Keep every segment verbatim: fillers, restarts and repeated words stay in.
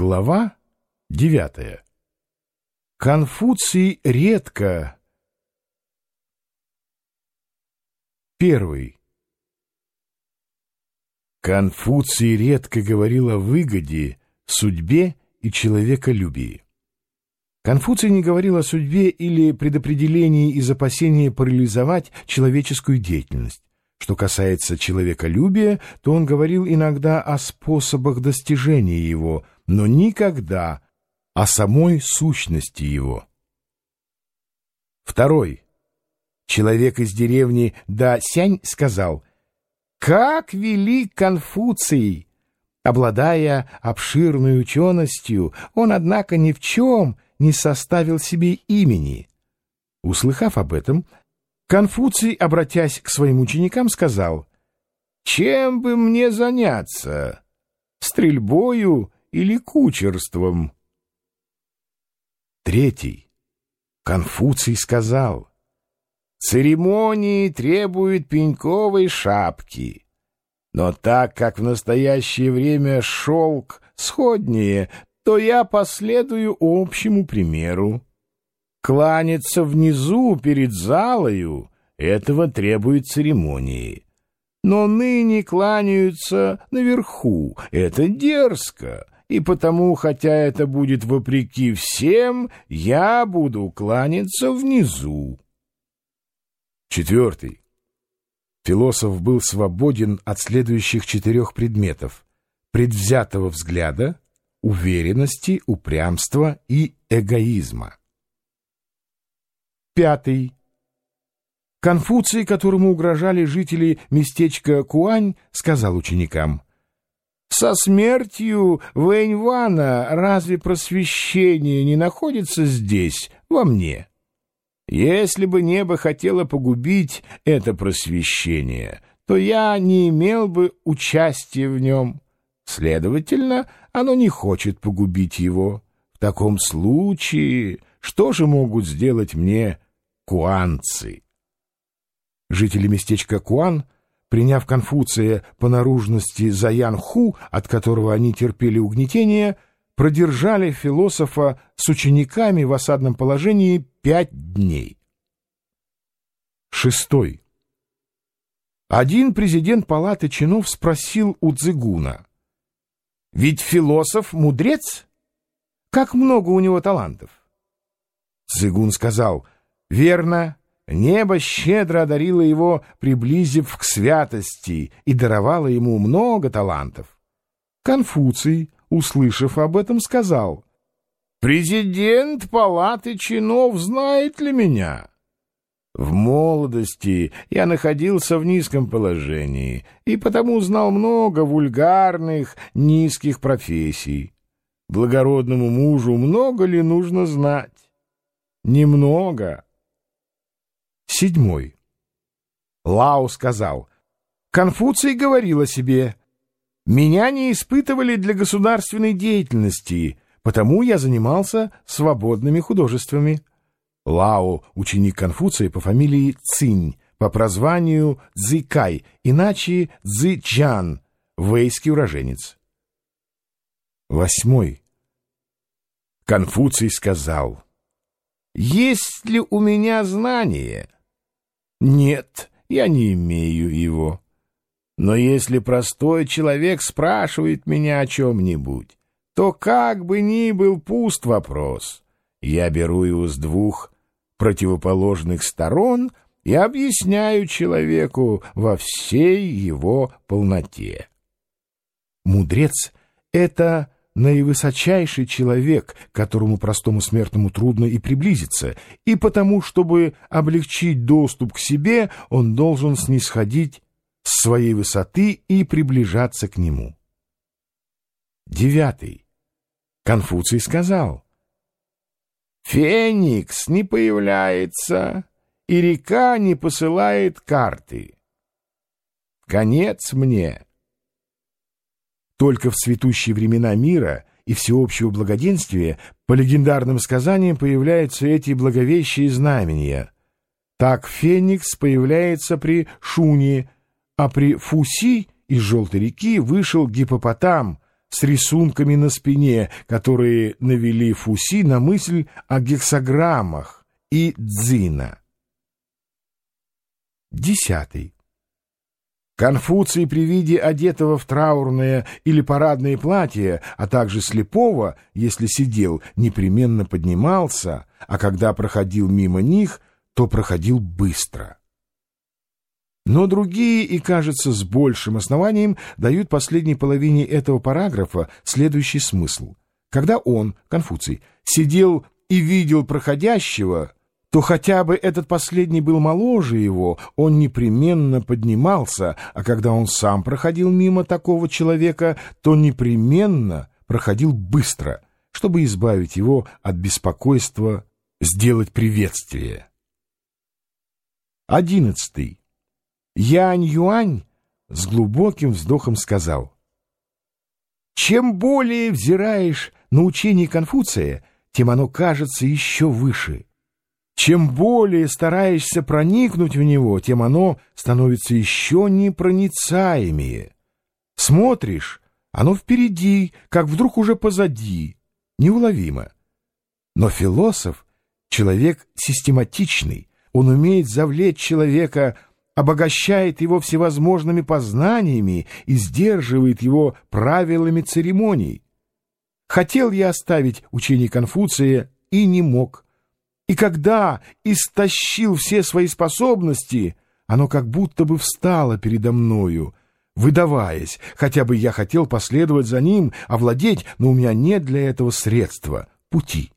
Глава девятая. Конфуций редко. Первый. Конфуций редко говорил о выгоде, судьбе и человеколюбии. Конфуций не говорил о судьбе или предопределении из опасения парализовать человеческую деятельность. Что касается человеколюбия, то он говорил иногда о способах достижения его, но никогда о самой сущности его. Второй. Человек из деревни Да-Сянь сказал: «Как велик Конфуций! Обладая обширной ученостью, он, однако, ни в чем не составил себе имени». Услыхав об этом, Конфуций, обратясь к своим ученикам, сказал: «Чем бы мне заняться? Стрельбою или кучерством?» Третий. Конфуций сказал: «Церемонии требуют пеньковой шапки, но так как в настоящее время шелк сходнее, то я последую общему примеру. Кланяться внизу перед залою — этого требует церемонии. Но ныне кланяются наверху, это дерзко, и потому, хотя это будет вопреки всем, я буду кланяться внизу». Четвертый. Философ был свободен от следующих четырех предметов: предвзятого взгляда, уверенности, упрямства и эгоизма. Пятый. Конфуций, которому угрожали жители местечка Куань, сказал ученикам: «Со смертью Вэньвана разве просвещение не находится здесь, во мне? Если бы небо хотело погубить это просвещение, то я не имел бы участия в нем. Следовательно, оно не хочет погубить его. В таком случае что же могут сделать мне куанцы?» Жители местечка Куан, приняв Конфуция по наружности за Янху, от которого они терпели угнетение, продержали философа с учениками в осадном положении пять дней. Шестой. Один президент палаты чинов спросил у Цзыгуна: «Ведь философ — мудрец? Как много у него талантов?» Цзыгун сказал: «Верно, небо щедро одарило его, приблизив к святости, и даровало ему много талантов». Конфуций, услышав об этом, сказал: «Президент палаты чинов знает ли меня? В молодости я находился в низком положении и потому знал много вульгарных, низких профессий. Благородному мужу много ли нужно знать? Немного». Седьмой. Лао сказал: «Конфуций говорил о себе: меня не испытывали для государственной деятельности, потому я занимался свободными художествами». Лао — ученик Конфуция по фамилии Цинь, по прозванию Цзикай, иначе Цзичан, вэйский уроженец. Восьмой. Конфуций сказал: «Есть ли у меня знание? Нет, я не имею его. Но если простой человек спрашивает меня о чем-нибудь, то как бы ни был пуст вопрос, я беру его с двух противоположных сторон и объясняю человеку во всей его полноте». Мудрец — это наивысочайший человек, к которому простому смертному трудно и приблизиться, и потому, чтобы облегчить доступ к себе, он должен снисходить с своей высоты и приближаться к нему. Девятый. Конфуций сказал: «Феникс не появляется, и река не посылает карты. Конец мне». Только в цветущие времена мира и всеобщего благоденствия по легендарным сказаниям появляются эти благовещие знамения. Так Феникс появляется при Шуне, а при Фуси из Желтой реки вышел гиппопотам, с рисунками на спине, которые навели Фуси на мысль о гексаграммах и дзина. Десятый. Конфуций при виде одетого в траурное или парадное платье, а также слепого, если сидел, непременно поднимался, а когда проходил мимо них, то проходил быстро. Но другие, и, кажется, с большим основанием, дают последней половине этого параграфа следующий смысл. Когда он, Конфуций, сидел и видел проходящего, то хотя бы этот последний был моложе его, он непременно поднимался, а когда он сам проходил мимо такого человека, то непременно проходил быстро, чтобы избавить его от беспокойства сделать приветствие. Одиннадцатый. Янь-Юань с глубоким вздохом сказал: «Чем более взираешь на учение Конфуция, тем оно кажется еще выше. Чем более стараешься проникнуть в него, тем оно становится еще непроницаемее. Смотришь, оно впереди, как вдруг уже позади, неуловимо. Но философ — человек систематичный, он умеет завлечь человека, обогащает его всевозможными познаниями и сдерживает его правилами церемоний. Хотел я оставить учение Конфуция и не мог. И когда истощил все свои способности, оно как будто бы встало передо мною, выдаваясь, хотя бы я хотел последовать за ним, овладеть, но у меня нет для этого средства, пути».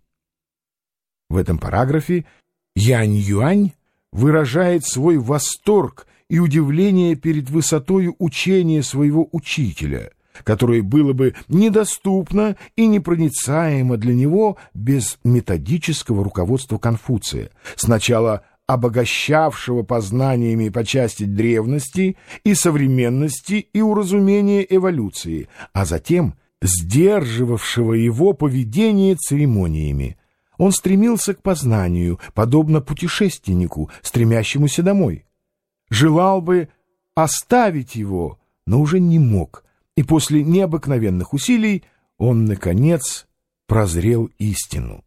В этом параграфе Янь-Юань выражает свой восторг и удивление перед высотою учения своего учителя, которое было бы недоступно и непроницаемо для него без методического руководства Конфуция, сначала обогащавшего познаниями по части древности и современности и уразумения эволюции, а затем сдерживавшего его поведение церемониями. Он стремился к познанию, подобно путешественнику, стремящемуся домой. Желал бы оставить его, но уже не мог, и после необыкновенных усилий он, наконец, прозрел истину.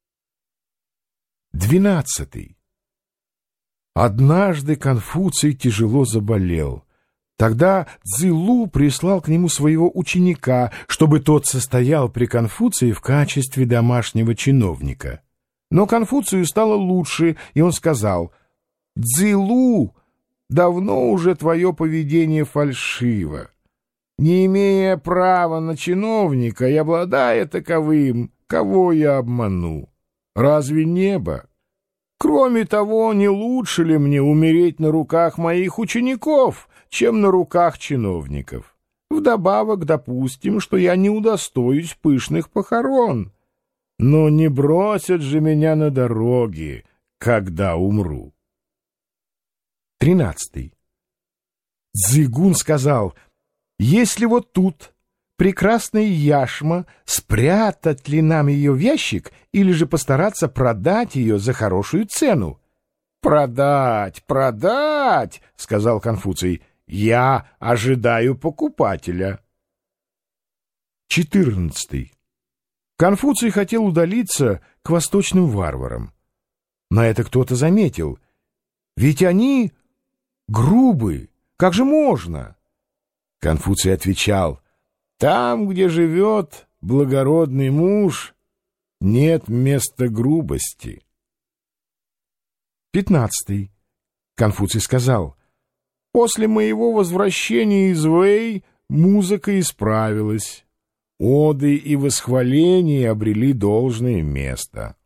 Двенадцатый. Однажды Конфуций тяжело заболел. Тогда Цзилу прислал к нему своего ученика, чтобы тот состоял при Конфуции в качестве домашнего чиновника. Но Конфуцию стало лучше, и он сказал: «Цзилу, давно уже твое поведение фальшиво. Не имея права на чиновника и обладая таковым, кого я обману? Разве небо? Кроме того, не лучше ли мне умереть на руках моих учеников, чем на руках чиновников? Вдобавок допустим, что я не удостоюсь пышных похорон. Но не бросят же меня на дороге, когда умру». Тринадцатый. Цзигун сказал: «Если вот тут прекрасная яшма, спрятать ли нам ее в ящик или же постараться продать ее за хорошую цену?» «Продать, продать!» — сказал Конфуций. «Я ожидаю покупателя». Четырнадцатый. Конфуций хотел удалиться к восточным варварам. На это кто-то заметил: «Ведь они грубы, как же можно?» Конфуций отвечал: «Там, где живет благородный муж, нет места грубости». Пятнадцатый. Конфуций сказал: «После моего возвращения из Вэй музыка исправилась, оды и восхваления обрели должное место».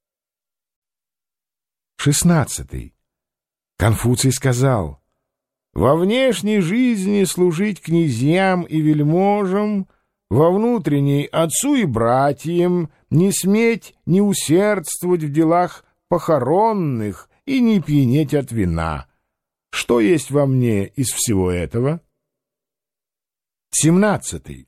Шестнадцатый. Конфуций сказал: «Во внешней жизни служить князьям и вельможам, во внутренней отцу и братьям, не сметь не усердствовать в делах похоронных и не пьянеть от вина. Что есть во мне из всего этого?» Семнадцатый.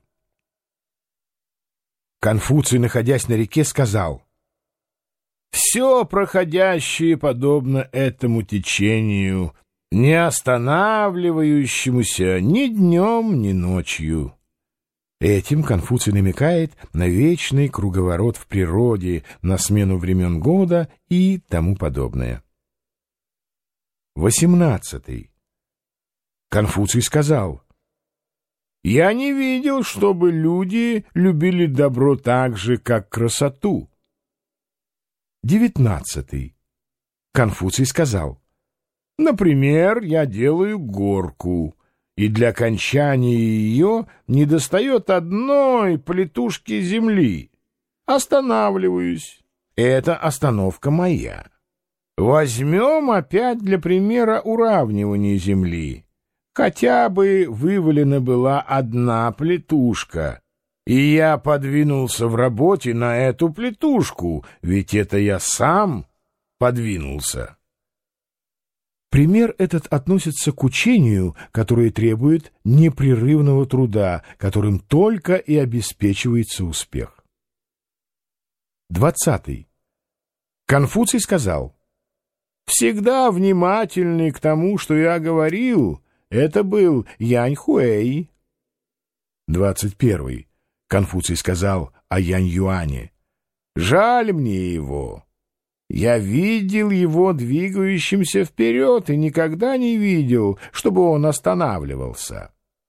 Конфуций, находясь на реке, сказал: «Все проходящее подобно этому течению, не останавливающемуся ни днем, ни ночью. Этим Конфуций намекает на вечный круговорот в природе, на смену времен года и тому подобное. Восемнадцатый. Конфуций сказал: «Я не видел, чтобы люди любили добро так же, как красоту». Девятнадцатый. Конфуций сказал: «Например, я делаю горку, и для окончания ее недостает одной плитушки земли. Останавливаюсь. Это остановка моя. Возьмем опять для примера уравнивание земли. Хотя бы вывалена была одна плитушка, и я подвинулся в работе на эту плитушку, ведь это я сам подвинулся». Пример этот относится к учению, которое требует непрерывного труда, которым только и обеспечивается успех. Двадцатый. Конфуций сказал: «Всегда внимательный к тому, что я говорил, это был Янь-Хуэй». Двадцать первый. Конфуций сказал о Янь-Юане: «Жаль мне его. Я видел его двигающимся вперед и никогда не видел, чтобы он останавливался».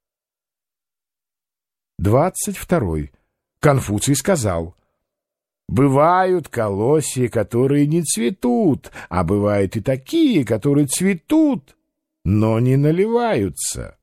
Двадцать второй. Конфуций сказал: «Бывают колосья, которые не цветут, а бывают и такие, которые цветут, но не наливаются».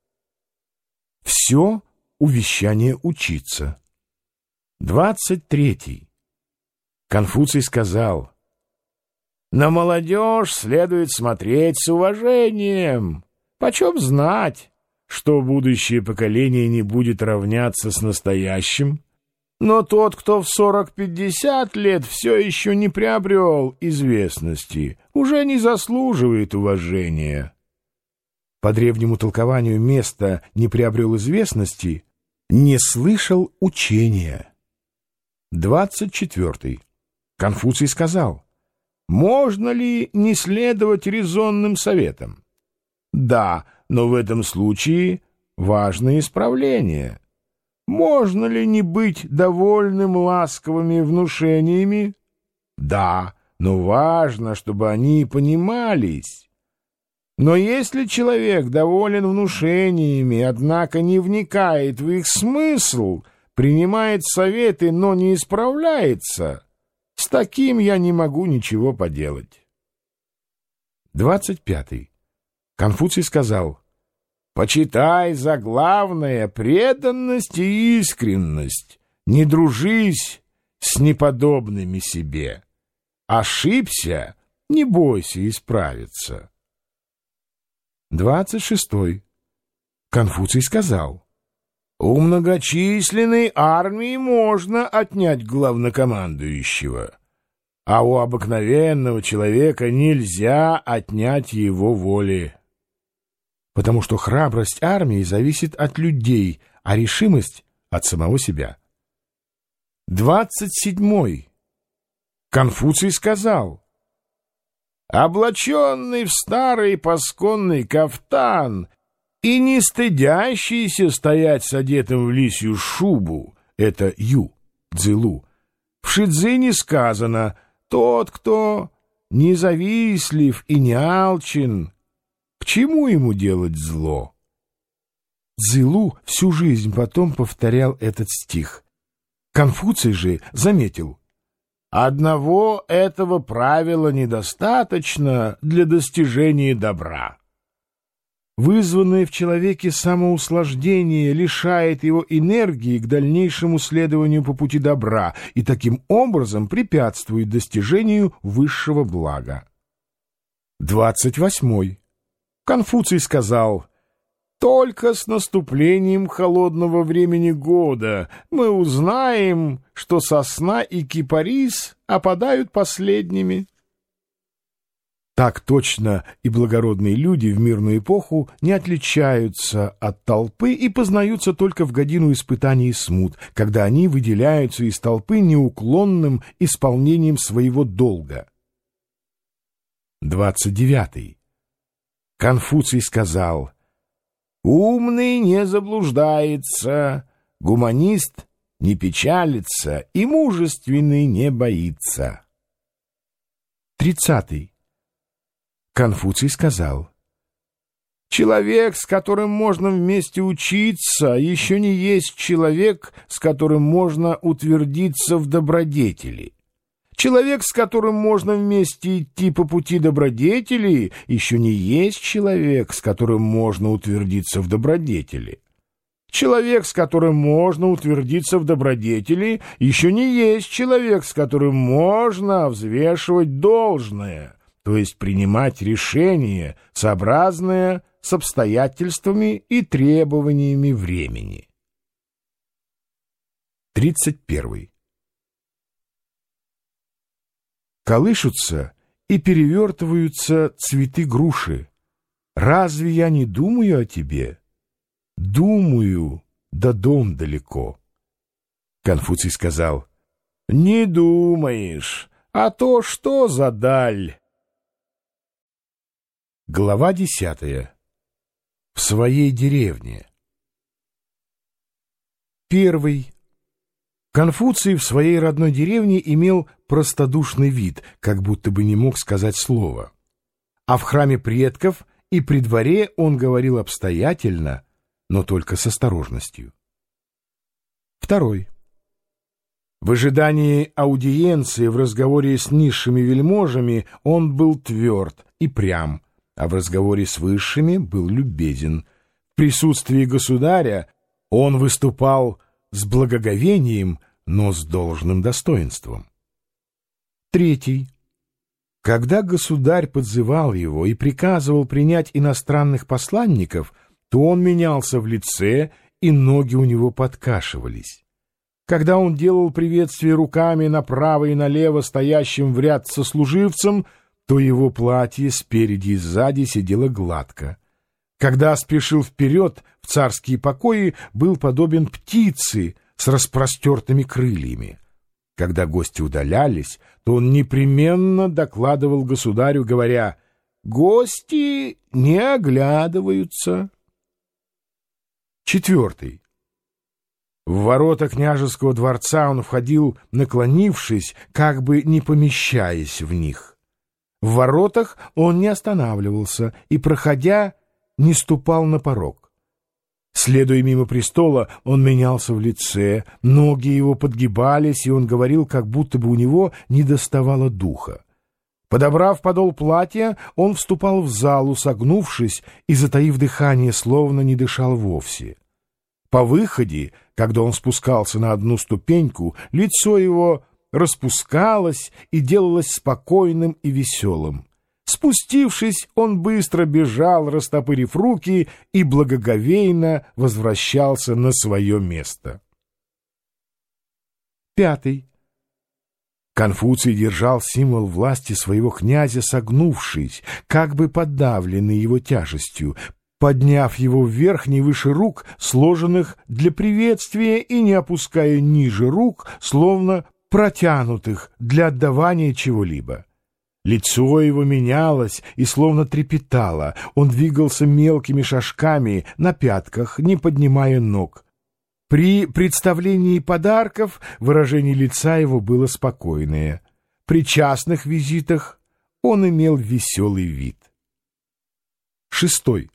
Все увещание учиться. Двадцать третий. Конфуций сказал: «На молодежь следует смотреть с уважением. Почем знать, что будущее поколение не будет равняться с настоящим? Но тот, кто в сорок-пятьдесят лет все еще не приобрел известности, уже не заслуживает уважения». По древнему толкованию место «не приобрел известности» не слышал учения. Двадцать четвертый. Конфуций сказал: «Можно ли не следовать резонным советам? Да, но в этом случае важно исправление. Можно ли не быть довольным ласковыми внушениями? Да, но важно, чтобы они понимались. Но если человек доволен внушениями, однако не вникает в их смысл, принимает советы, но не исправляется, с таким я не могу ничего поделать». Двадцать пятый. Конфуций сказал: «Почитай за главное преданность и искренность, не дружись с неподобными себе. Ошибся, не бойся исправиться». Двадцать шестой. Конфуций сказал: «У многочисленной армии можно отнять главнокомандующего, а у обыкновенного человека нельзя отнять его воли. Потому что храбрость армии зависит от людей, а решимость — от самого себя». Двадцать седьмой. Конфуций сказал: «Облаченный в старый пасконный кафтан и не стыдящийся стоять с одетым в лисью шубу» — это ю, цзилу. В Шидзине сказано: «Тот, кто независлив и не алчен, к чему ему делать зло?» Цзилу всю жизнь потом повторял этот стих. Конфуций же заметил: «Одного этого правила недостаточно для достижения добра». Вызванное в человеке самоуслаждение лишает его энергии к дальнейшему следованию по пути добра и таким образом препятствует достижению высшего блага. Двадцать восьмой. Конфуций сказал: «Только с наступлением холодного времени года мы узнаем, что сосна и кипарис опадают последними». Так точно и благородные люди в мирную эпоху не отличаются от толпы и познаются только в годину испытаний и смут, когда они выделяются из толпы неуклонным исполнением своего долга. Двадцать девятый. Конфуций сказал: «Умный не заблуждается, Гуманист не печалится и мужественный не боится. Тридцатый. Конфуций сказал: человек, с которым можно вместе учиться, еще не есть человек, с которым можно утвердиться в добродетели. Человек, с которым можно вместе идти по пути добродетели, еще не есть человек, с которым можно утвердиться в добродетели. Человек, с которым можно утвердиться в добродетели, еще не есть человек, с которым можно взвешивать должное, то есть принимать решение, сообразное с обстоятельствами и требованиями времени. Тридцать первый. Колышутся и перевертываются цветы груши. Разве я не думаю о тебе? Думаю, да дом далеко. Конфуций сказал: не думаешь, а то что за даль? Глава десятая. В своей деревне. Первый. Конфуций в своей родной деревне имел простодушный вид, как будто бы не мог сказать слова. А в храме предков и при дворе он говорил обстоятельно, но только с осторожностью. Второй. В ожидании аудиенции в разговоре с низшими вельможами он был тверд и прям, а в разговоре с высшими был любезен. В присутствии государя он выступал с благоговением, но с должным достоинством. Третий. Когда государь подзывал его и приказывал принять иностранных посланников, то он менялся в лице, и ноги у него подкашивались. Когда он делал приветствие руками направо и налево стоящим в ряд сослуживцам, то его платье спереди и сзади сидело гладко. Когда спешил вперед в царские покои, был подобен птице с распростертыми крыльями. Когда гости удалялись, то он непременно докладывал государю, говоря: «Гости не оглядываются». Четвертый. В ворота княжеского дворца он входил, наклонившись, как бы не помещаясь в них. В воротах он не останавливался и, проходя, не ступал на порог. Следуя мимо престола, он менялся в лице, ноги его подгибались, и он говорил, как будто бы у него недоставало духа. Подобрав подол платья, он вступал в залу, согнувшись и затаив дыхание, словно не дышал вовсе. По выходе, когда он спускался на одну ступеньку, лицо его распускалось и делалось спокойным и веселым. Спустившись, он быстро бежал, растопырив руки, и благоговейно возвращался на свое место. Пятый. Конфуций держал символ власти своего князя, согнувшись, как бы подавленный его тяжестью, подняв его вверх не выше рук, сложенных для приветствия, и не опуская ниже рук, словно протянутых для отдавания чего-либо. Лицо его менялось и словно трепетало, он двигался мелкими шажками на пятках, не поднимая ног. При представлении подарков выражение лица его было спокойное. При частных визитах он имел веселый вид. Шестой.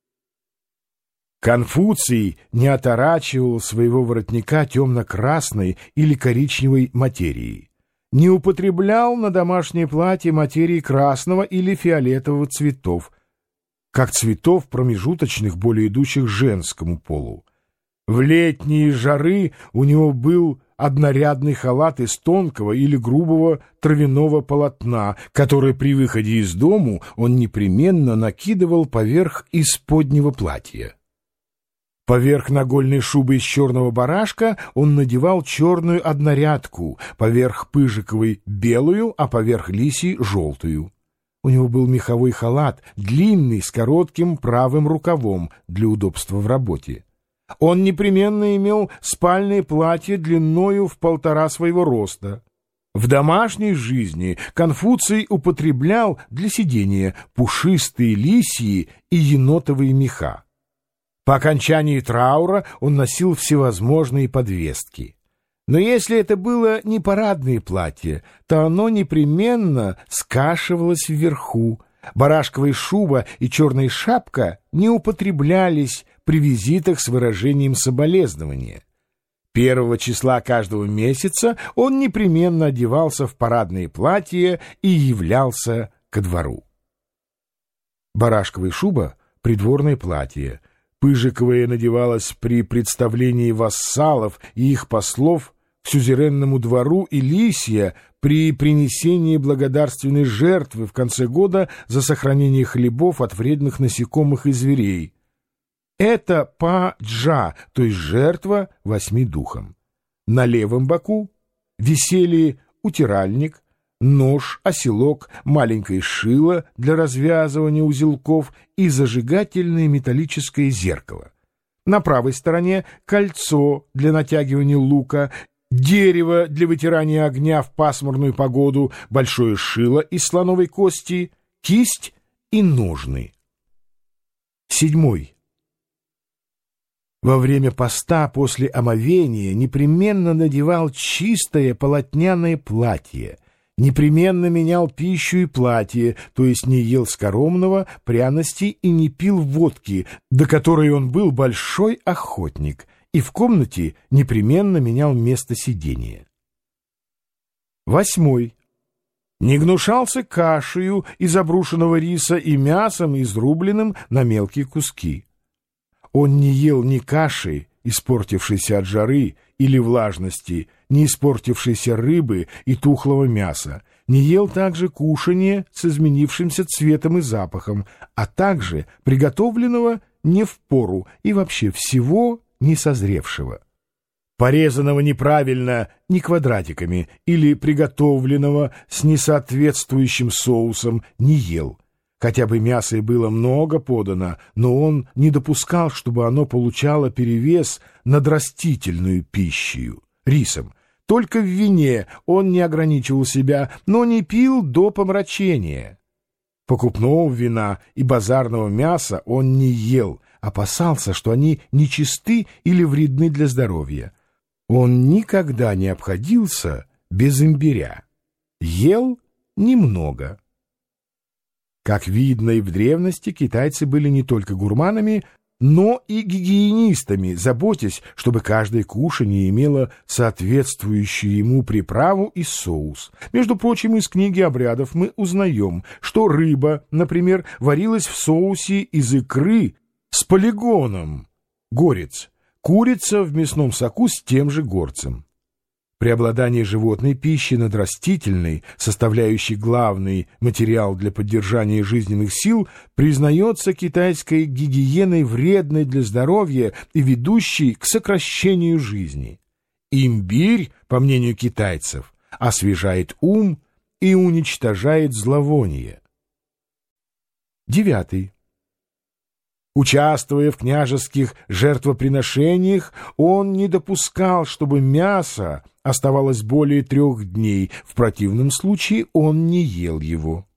Конфуций не оторачивал своего воротника темно-красной или коричневой материи, не употреблял на домашнее платье материи красного или фиолетового цветов, как цветов промежуточных, более идущих женскому полу. В летние жары у него был однорядный халат из тонкого или грубого травяного полотна, который при выходе из дому он непременно накидывал поверх исподнего платья. Поверх нагольной шубы из черного барашка он надевал черную однорядку, поверх пыжиковой — белую, а поверх лисьей — желтую. У него был меховой халат, длинный, с коротким правым рукавом для удобства в работе. Он непременно имел спальное платье длиною в полтора своего роста. В домашней жизни Конфуций употреблял для сидения пушистые лисьи и енотовые меха. По окончании траура он носил всевозможные подвески. Но если это было не парадное платье, то оно непременно скашивалось вверху. Барашковая шуба и черная шапка не употреблялись при визитах с выражением соболезнования. Первого числа каждого месяца он непременно одевался в парадное платье и являлся ко двору. Барашковая шуба — придворное платье. Пыжиковая надевалась при представлении вассалов и их послов к сюзеренному двору, и лисья при принесении благодарственной жертвы в конце года за сохранение хлебов от вредных насекомых и зверей. Это па-джа, то есть жертва восьми духам. На левом боку висели утиральник, нож, оселок, маленькое шило для развязывания узелков и зажигательное металлическое зеркало. На правой стороне кольцо для натягивания лука, дерево для вытирания огня в пасмурную погоду, большое шило из слоновой кости, кисть и ножны. Седьмой. Во время поста после омовения непременно надевал чистое полотняное платье, непременно менял пищу и платье, то есть не ел скоромного, пряностей и не пил водки, до которой он был большой охотник, и в комнате непременно менял место сидения. Восьмой. Не гнушался кашею из обрушенного риса и мясом, изрубленным на мелкие куски. Он не ел ни каши, испортившейся от жары или влажности, ни испортившейся рыбы и тухлого мяса, не ел также кушанье с изменившимся цветом и запахом, а также приготовленного не в пору и вообще всего не созревшего. Порезанного неправильно ни квадратиками или приготовленного с несоответствующим соусом не ел. Хотя бы мяса и было много подано, но он не допускал, чтобы оно получало перевес над растительную пищей, рисом. Только в вине он не ограничивал себя, но не пил до помрачения. Покупного вина и базарного мяса он не ел, опасался, что они нечисты или вредны для здоровья. Он никогда не обходился без имбиря. Ел немного. Как видно, и в древности китайцы были не только гурманами, но и гигиенистами, заботясь, чтобы каждое кушанье имело соответствующую ему приправу и соус. Между прочим, из книги обрядов мы узнаем, что рыба, например, варилась в соусе из икры с полигоном, горец, курица в мясном соку с тем же горцем. Преобладание животной пищи над растительной, составляющей главный материал для поддержания жизненных сил, признается китайской гигиеной вредной для здоровья и ведущей к сокращению жизни. Имбирь, по мнению китайцев, освежает ум и уничтожает зловоние. Девятый. Участвуя в княжеских жертвоприношениях, он не допускал, чтобы мясо оставалось более трех дней, в противном случае он не ел его.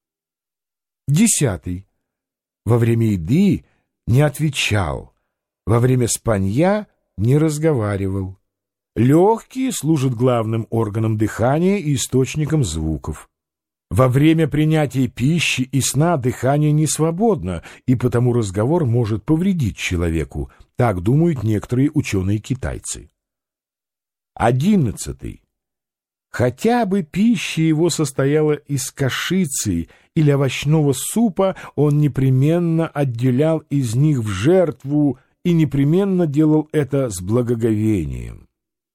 Десятый. Во время еды не отвечал, во время спанья не разговаривал. Легкие служат главным органом дыхания и источником звуков. Во время принятия пищи и сна дыхание не свободно, и потому разговор может повредить человеку, так думают некоторые ученые-китайцы. Одиннадцатый. Хотя бы пища его состояла из кашицы или овощного супа, он непременно отделял из них в жертву и непременно делал это с благоговением.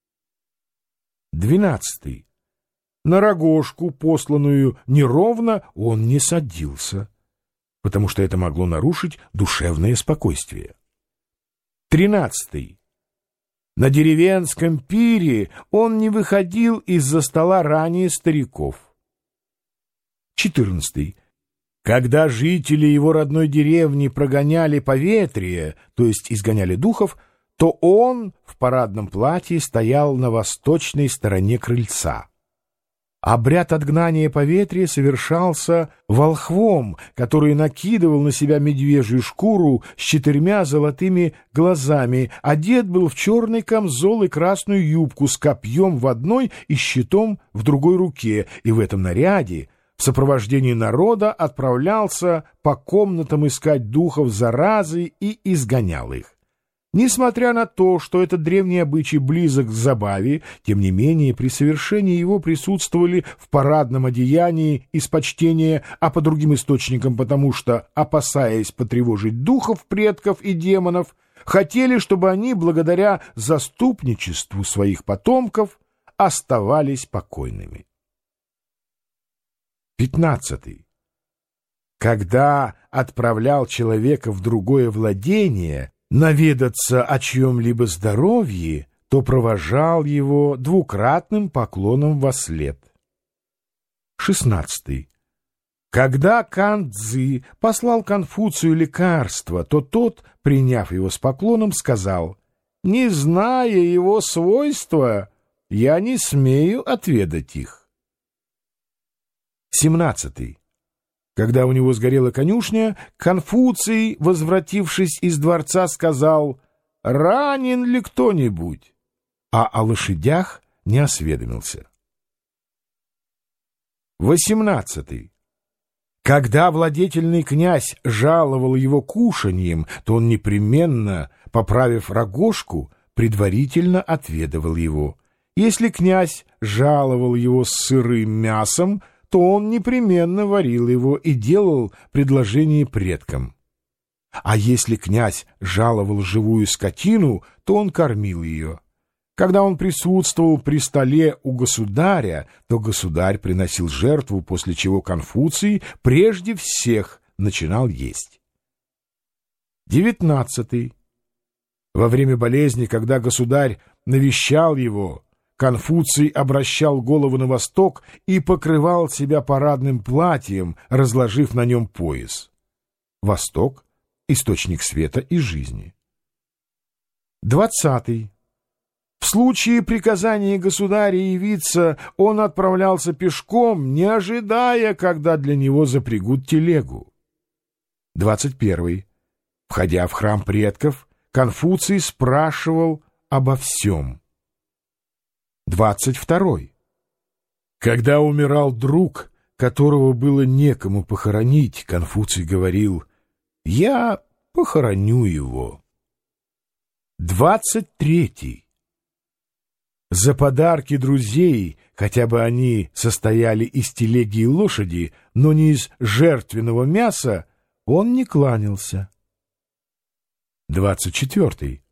Двенадцатый. На рогожку, посланную неровно, он не садился, потому что это могло нарушить душевное спокойствие. Тринадцатый. На деревенском пире он не выходил из-за стола ранее стариков. Четырнадцатый. Когда жители его родной деревни прогоняли поветрие, то есть изгоняли духов, то он в парадном платье стоял на восточной стороне крыльца. Обряд отгнания поветрия совершался волхвом, который накидывал на себя медвежью шкуру с четырьмя золотыми глазами, одет был в черный камзол и красную юбку с копьем в одной и щитом в другой руке, и в этом наряде в сопровождении народа отправлялся по комнатам искать духов заразы и изгонял их. Несмотря на то, что этот древний обычай близок к забаве, тем не менее при совершении его присутствовали в парадном одеянии из почтения, а по другим источникам потому что, опасаясь потревожить духов предков и демонов, хотели, чтобы они, благодаря заступничеству своих потомков, оставались покойными. Пятнадцатый. Когда отправлял человека в другое владение наведаться о чьем-либо здоровье, то провожал его двукратным поклоном вослед. Шестнадцатый. Когда Кан Цзы послал Конфуцию лекарство, то тот, приняв его с поклоном, сказал: «Не зная его свойства, я не смею отведать их». Семнадцатый. Когда у него сгорела конюшня, Конфуций, возвратившись из дворца, сказал: «Ранен ли кто-нибудь?» А о лошадях не осведомился. Восемнадцатый. Когда владетельный князь жаловал его кушаньем, то он непременно, поправив рогожку, предварительно отведывал его. Если князь жаловал его с сырым мясом, то он непременно варил его и делал предложение предкам. А если князь жаловал живую скотину, то он кормил ее. Когда он присутствовал при столе у государя, то государь приносил жертву, после чего Конфуций прежде всех начинал есть. Девятнадцатый. Во время болезни, когда государь навещал его, Конфуций обращал голову на восток и покрывал себя парадным платьем, разложив на нем пояс. Восток — источник света и жизни. Двадцатый. В случае приказания государя явиться, он отправлялся пешком, не ожидая, когда для него запрягут телегу. Двадцать первый. Входя в храм предков, Конфуций спрашивал обо всем. Двадцать второй. Когда умирал друг, которого было некому похоронить, Конфуций говорил: «Я похороню его». Двадцать третий. За подарки друзей, хотя бы они состояли из телеги и лошади, но не из жертвенного мяса, он не кланялся. Двадцать четвертый.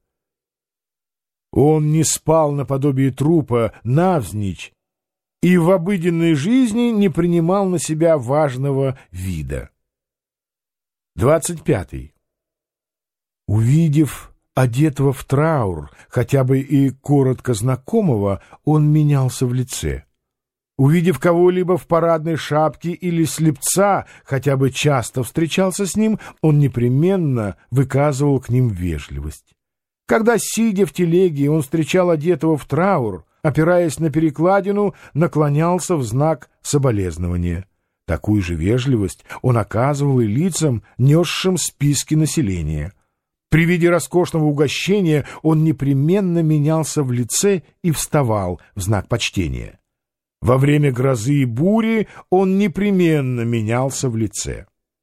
Он не спал наподобие трупа навзничь и в обыденной жизни не принимал на себя важного вида. Двадцать пятый. Увидев одетого в траур, хотя бы и коротко знакомого, он менялся в лице. Увидев кого-либо в парадной шапке или слепца, хотя бы часто встречался с ним, он непременно выказывал к ним вежливость. Когда, сидя в телеге, он встречал одетого в траур, опираясь на перекладину, наклонялся в знак соболезнования. Такую же вежливость он оказывал и лицам, несшим списки населения. При виде роскошного угощения он непременно менялся в лице и вставал в знак почтения. Во время грозы и бури он непременно менялся в лице.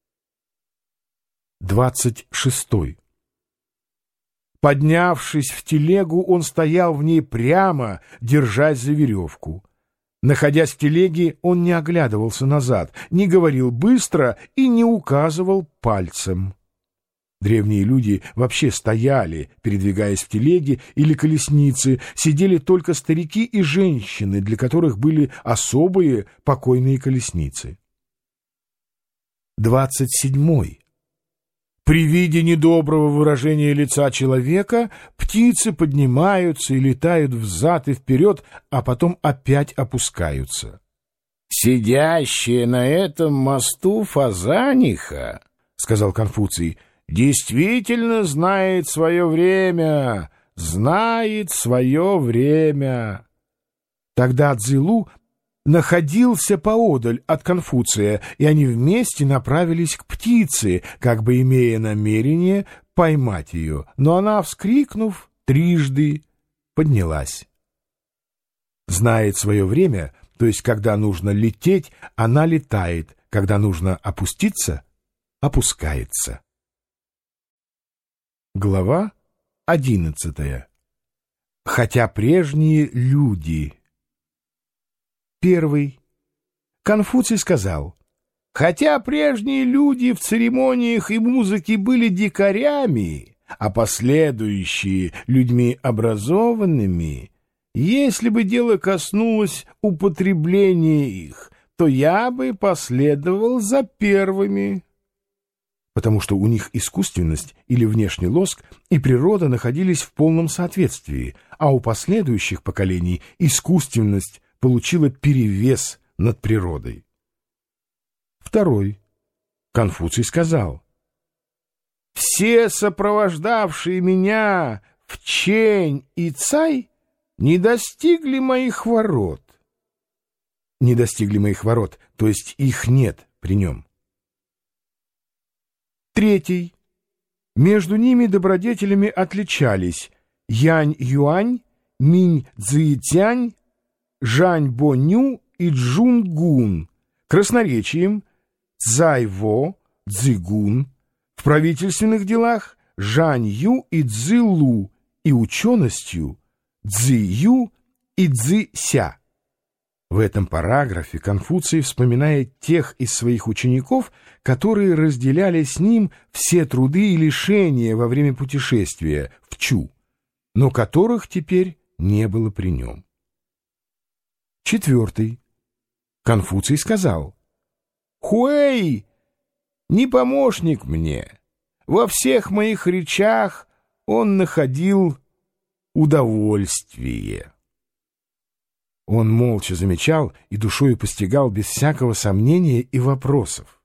Двадцать шестой. Поднявшись в телегу, он стоял в ней прямо, держась за веревку. Находясь в телеге, он не оглядывался назад, не говорил быстро и не указывал пальцем. Древние люди вообще стояли, передвигаясь в телеге или колеснице, сидели только старики и женщины, для которых были особые покойные колесницы. Двадцать седьмой. При виде недоброго выражения лица человека птицы поднимаются и летают взад и вперед, а потом опять опускаются. «Сидящая на этом мосту фазаниха, — сказал Конфуций, — действительно знает свое время, знает свое время». Тогда Цзилу находился поодаль от Конфуция, и они вместе направились к птице, как бы имея намерение поймать ее, но она, вскрикнув трижды, поднялась. Знает свое время, то есть когда нужно лететь, она летает, когда нужно опуститься, опускается. Глава одиннадцатая. Хотя прежние люди. Первый. Конфуций сказал: хотя прежние люди в церемониях и музыке были дикарями, а последующие — людьми образованными, если бы дело коснулось употребления их, то я бы последовал за первыми, потому что у них искусственность или внешний лоск и природа находились в полном соответствии, а у последующих поколений искусственность получила перевес над природой. Второй. Конфуций сказал: все сопровождавшие меня в Чэнь и Цай не достигли моих ворот. Не достигли моих ворот, то есть их нет при нем. Третий. Между ними добродетелями отличались Янь-Юань, Минь-Цзитянь, Жань-Бо-Ню и Джун-Гун, красноречием Цзай-Во, Цзы-Гун, в правительственных делах Жань-Ю и Цзы-Лу, и ученостью Цзы-Ю и Цзы-Ся. В этом параграфе Конфуций вспоминает тех из своих учеников, которые разделяли с ним все труды и лишения во время путешествия в Чу, но которых теперь не было при нем. Четвертый. Конфуций сказал: «Хуэй не помощник мне. Во всех моих речах он находил удовольствие». Он молча замечал и душою постигал без всякого сомнения и вопросов.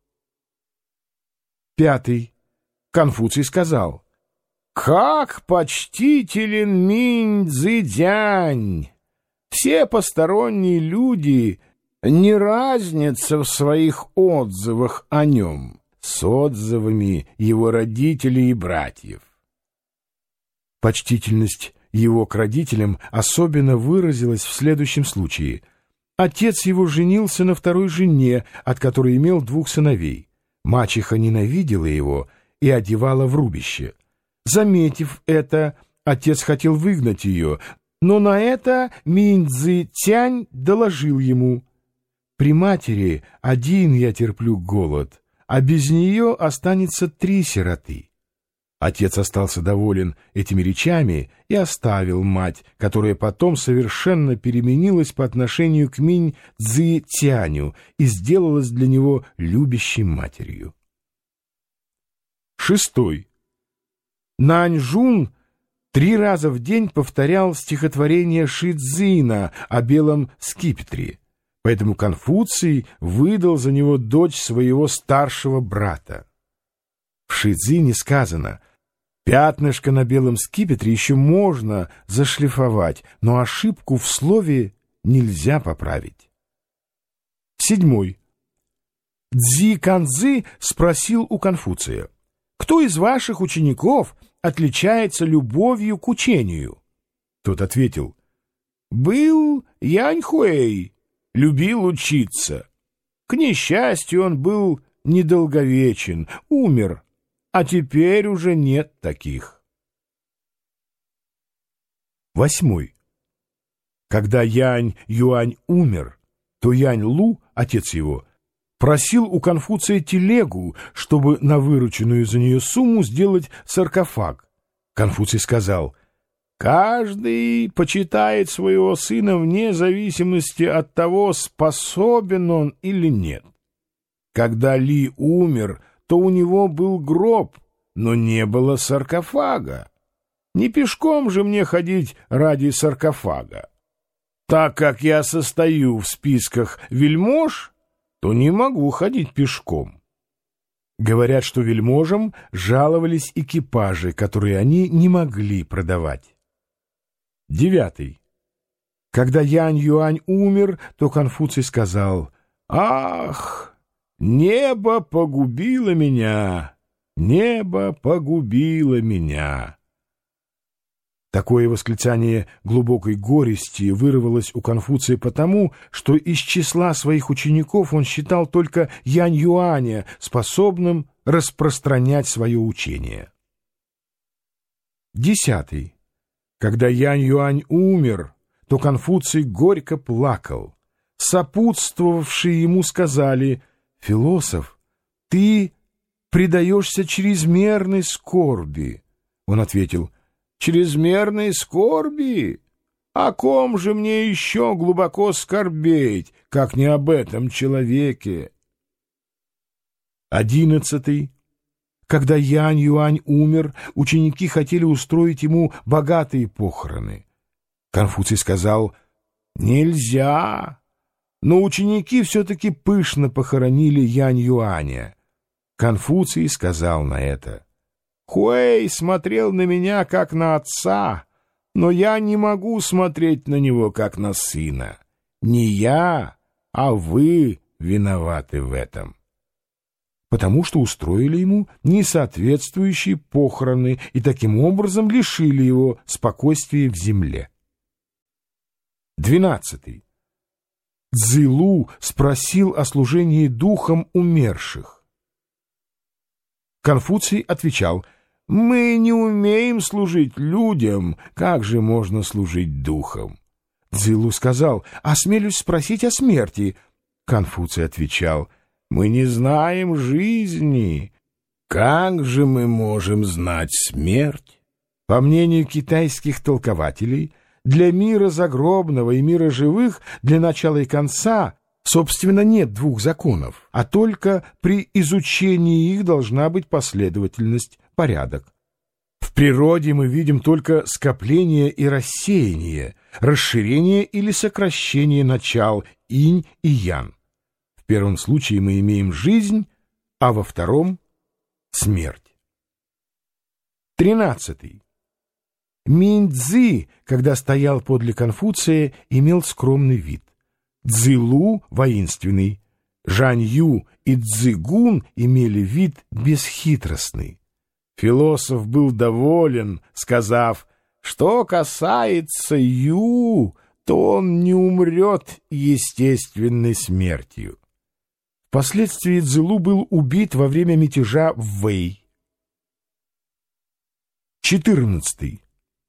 Пятый. Конфуций сказал: «Как почтителен Минь-Цзидянь! Все посторонние люди не разнятся в своих отзывах о нем с отзывами его родителей и братьев». Почтительность его к родителям особенно выразилась в следующем случае. Отец его женился на второй жене, от которой имел двух сыновей. Мачеха ненавидела его и одевала в рубище. Заметив это, отец хотел выгнать ее, но на это Минь-Цзы-Тянь доложил ему: «При матери один я терплю голод, а без нее останется три сироты». Отец остался доволен этими речами и оставил мать, которая потом совершенно переменилась по отношению к Минь-Цзы-Тяню и сделалась для него любящей матерью. Шестой. Наньжун три раза в день повторял стихотворение Ши-Цзина о белом скипетре, поэтому Конфуций выдал за него дочь своего старшего брата. В Ши-Цзине сказано: «Пятнышко на белом скипетре еще можно зашлифовать, но ошибку в слове нельзя поправить». Седьмой. Цзи Канцзы спросил у Конфуция: «Кто из ваших учеников отличается любовью к учению?» Тот ответил: «Был Яньхуэй, любил учиться. К несчастью, он был недолговечен, умер, а теперь уже нет таких». Восьмой. Когда Янь-Юань умер, то Янь-Лу, отец его, просил у Конфуция телегу, чтобы на вырученную за нее сумму сделать саркофаг. Конфуций сказал: «Каждый почитает своего сына вне зависимости от того, способен он или нет. Когда Ли умер, то у него был гроб, но не было саркофага. Не пешком же мне ходить ради саркофага. Так как я состою в списках вельмож, то не могу ходить пешком». Говорят, что вельможам жаловались экипажи, которые они не могли продавать. Девятый. Когда Янь-Юань умер, то Конфуций сказал: «Ах, небо погубило меня! Небо погубило меня!» Такое восклицание глубокой горести вырвалось у Конфуция потому, что из числа своих учеников он считал только Янь-Юаня способным распространять свое учение. Десятый. Когда Янь-Юань умер, то Конфуций горько плакал. Сопутствовавшие ему сказали: «Философ, ты предаешься чрезмерной скорби». Он ответил: «Чрезмерной скорби? О ком же мне еще глубоко скорбеть, как не об этом человеке?» Одиннадцатый. Когда Янь-Юань умер, ученики хотели устроить ему богатые похороны. Конфуций сказал: «Нельзя». Но ученики все-таки пышно похоронили Янь-Юаня. Конфуций сказал на это: «Хуэй смотрел на меня, как на отца, но я не могу смотреть на него, как на сына. Не я, а вы виноваты в этом». Потому что устроили ему несоответствующие похороны и таким образом лишили его спокойствия в земле. Двенадцатый. Цзилу спросил о служении духом умерших. Конфуций отвечал: «Мы не умеем служить людям, как же можно служить духом?» Цзилу сказал: «Осмелюсь спросить о смерти». Конфуций отвечал: «Мы не знаем жизни. Как же мы можем знать смерть?» По мнению китайских толкователей, для мира загробного и мира живых, для начала и конца, собственно, нет двух законов, а только при изучении их должна быть последовательность, порядок. В природе мы видим только скопление и рассеяние, расширение или сокращение начал инь и ян. В первом случае мы имеем жизнь, а во втором — смерть. Тринадцатый. Минь-Цзи, когда стоял подле Конфуция, имел скромный вид. Цзилу — воинственный. Жань-Ю и Цзигун имели вид бесхитростный. Философ был доволен, сказав: «Что касается Ю, то он не умрет естественной смертью». Впоследствии Цзилу был убит во время мятежа в Вэй. Четырнадцатый.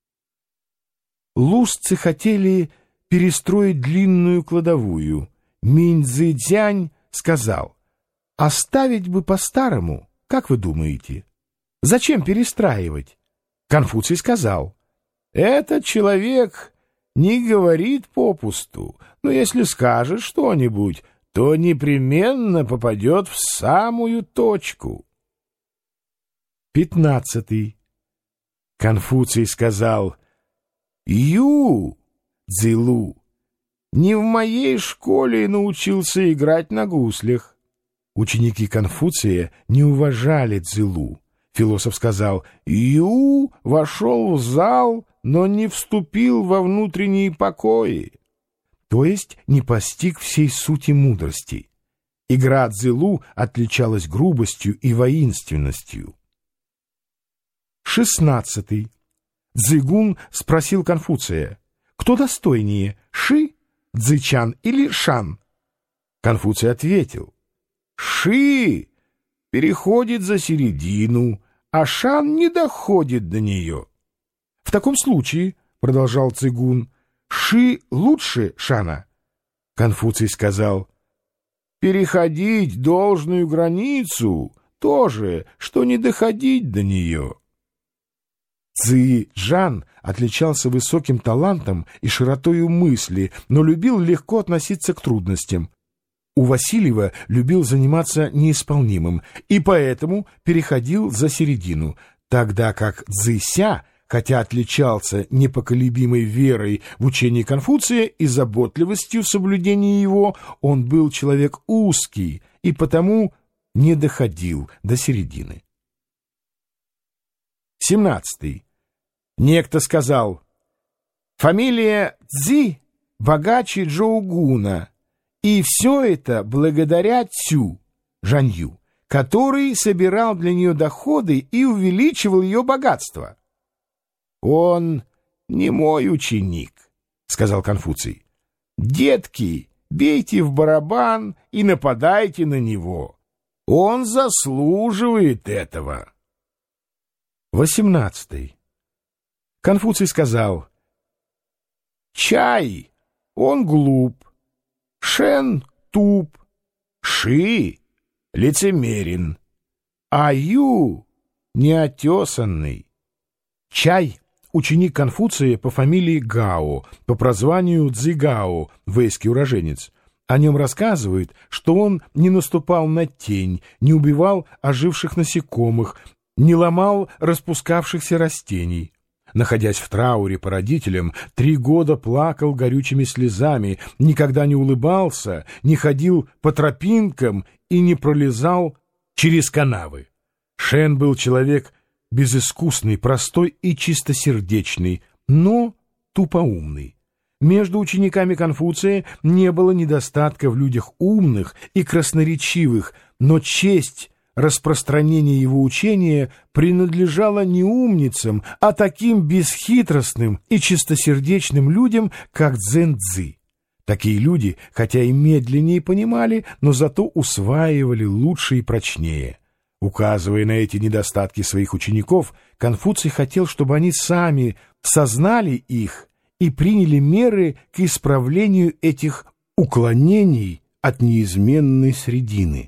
Лузцы хотели перестроить длинную кладовую. Минь-Цзи-Дзянь сказал: «Оставить бы по-старому, как вы думаете? Зачем перестраивать?» Конфуций сказал: «Этот человек не говорит попусту, но если скажет что-нибудь, то непременно попадет в самую точку». Пятнадцатый. Конфуций сказал: «Ю, Цзилу, не в моей школе научился играть на гуслях». Ученики Конфуция не уважали Цзилу. Философ сказал: «Ю вошел в зал, но не вступил во внутренние покои», то есть не постиг всей сути мудрости. Игра Цзилу отличалась грубостью и воинственностью. Шестнадцатый. Цзигун спросил Конфуция: «Кто достойнее, Ши, Цзычан или Шан?» Конфуций ответил: «Ши переходит за середину, а Шан не доходит до нее». «В таком случае, — продолжал Цзигун, — Ши лучше Шана». Конфуций сказал: «Переходить должную границу — то же, что не доходить до нее». Цзи-Джан отличался высоким талантом и широтою мысли, но любил легко относиться к трудностям. У Васильева любил заниматься неисполнимым и поэтому переходил за середину, тогда как Цзыся, хотя отличался непоколебимой верой в учение Конфуция и заботливостью в соблюдении его, он был человек узкий и потому не доходил до середины. Семнадцатый. Некто сказал: «Фамилия Цзи богаче Джоугуна, и все это благодаря Цю, Жанью, который собирал для нее доходы и увеличивал ее богатство. «Он не мой ученик», — сказал Конфуций. «Детки, бейте в барабан и нападайте на него. Он заслуживает этого». Восемнадцатый. Конфуций сказал: «Чай, он глуп, Шен туп, Ши лицемерен, а Ю неотесанный». Чай — ученик Конфуция по фамилии Гао, по прозванию Цзигао, вэйский уроженец. О нем рассказывают, что он не наступал на тень, не убивал оживших насекомых, не ломал распускавшихся растений. Находясь в трауре по родителям, три года плакал горючими слезами, никогда не улыбался, не ходил по тропинкам и не пролезал через канавы. Шен был человек безыскусный, простой и чистосердечный, но тупоумный. Между учениками Конфуция не было недостатка в людях умных и красноречивых, но честь распространения его учения принадлежала не умницам, а таким бесхитростным и чистосердечным людям, как Цзэн-Цзы. Такие люди, хотя и медленнее понимали, но зато усваивали лучше и прочнее. Указывая на эти недостатки своих учеников, Конфуций хотел, чтобы они сами сознали их и приняли меры к исправлению этих уклонений от неизменной средины.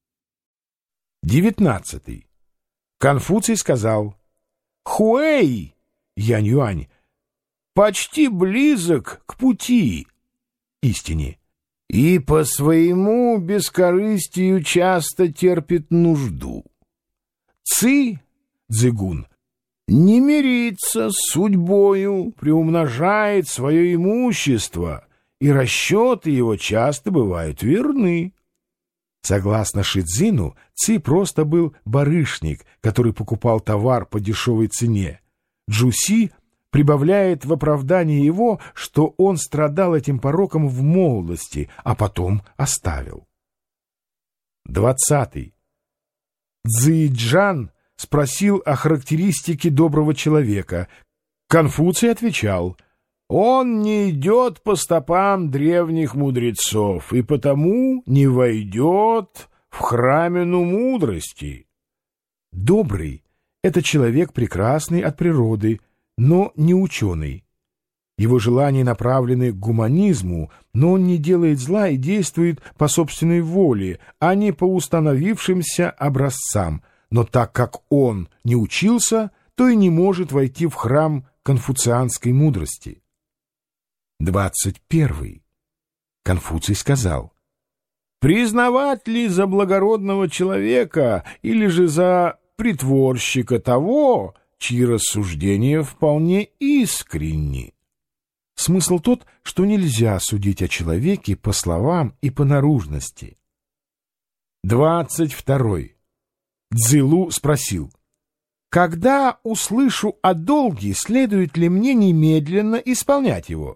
Девятнадцатый. Конфуций сказал: «Хуэй, Янь-Юань, почти близок к пути, истине, и по своему бескорыстию часто терпит нужду. Ци, Цзигун, не мирится с судьбою, приумножает свое имущество, и расчеты его часто бывают верны». Согласно Шидзину, Ци просто был барышник, который покупал товар по дешевой цене. Джуси прибавляет в оправдание его, что он страдал этим пороком в молодости, а потом оставил. Двадцатый. Цзиджан спросил о характеристике доброго человека. Конфуций отвечал: «Он не идет по стопам древних мудрецов и потому не войдет в храмину мудрости». Добрый — это человек прекрасный от природы, но не ученый. Его желания направлены к гуманизму, но он не делает зла и действует по собственной воле, а не по установившимся образцам. Но так как он не учился, то и не может войти в храм конфуцианской мудрости. Двадцать первый. Конфуций сказал: «Признавать ли за благородного человека или же за притворщика того, чьи рассуждения вполне искренни?» Смысл тот, что нельзя судить о человеке по словам и по наружности. Двадцать второй. Цзилу спросил: «Когда услышу о долге, следует ли мне немедленно исполнять его?»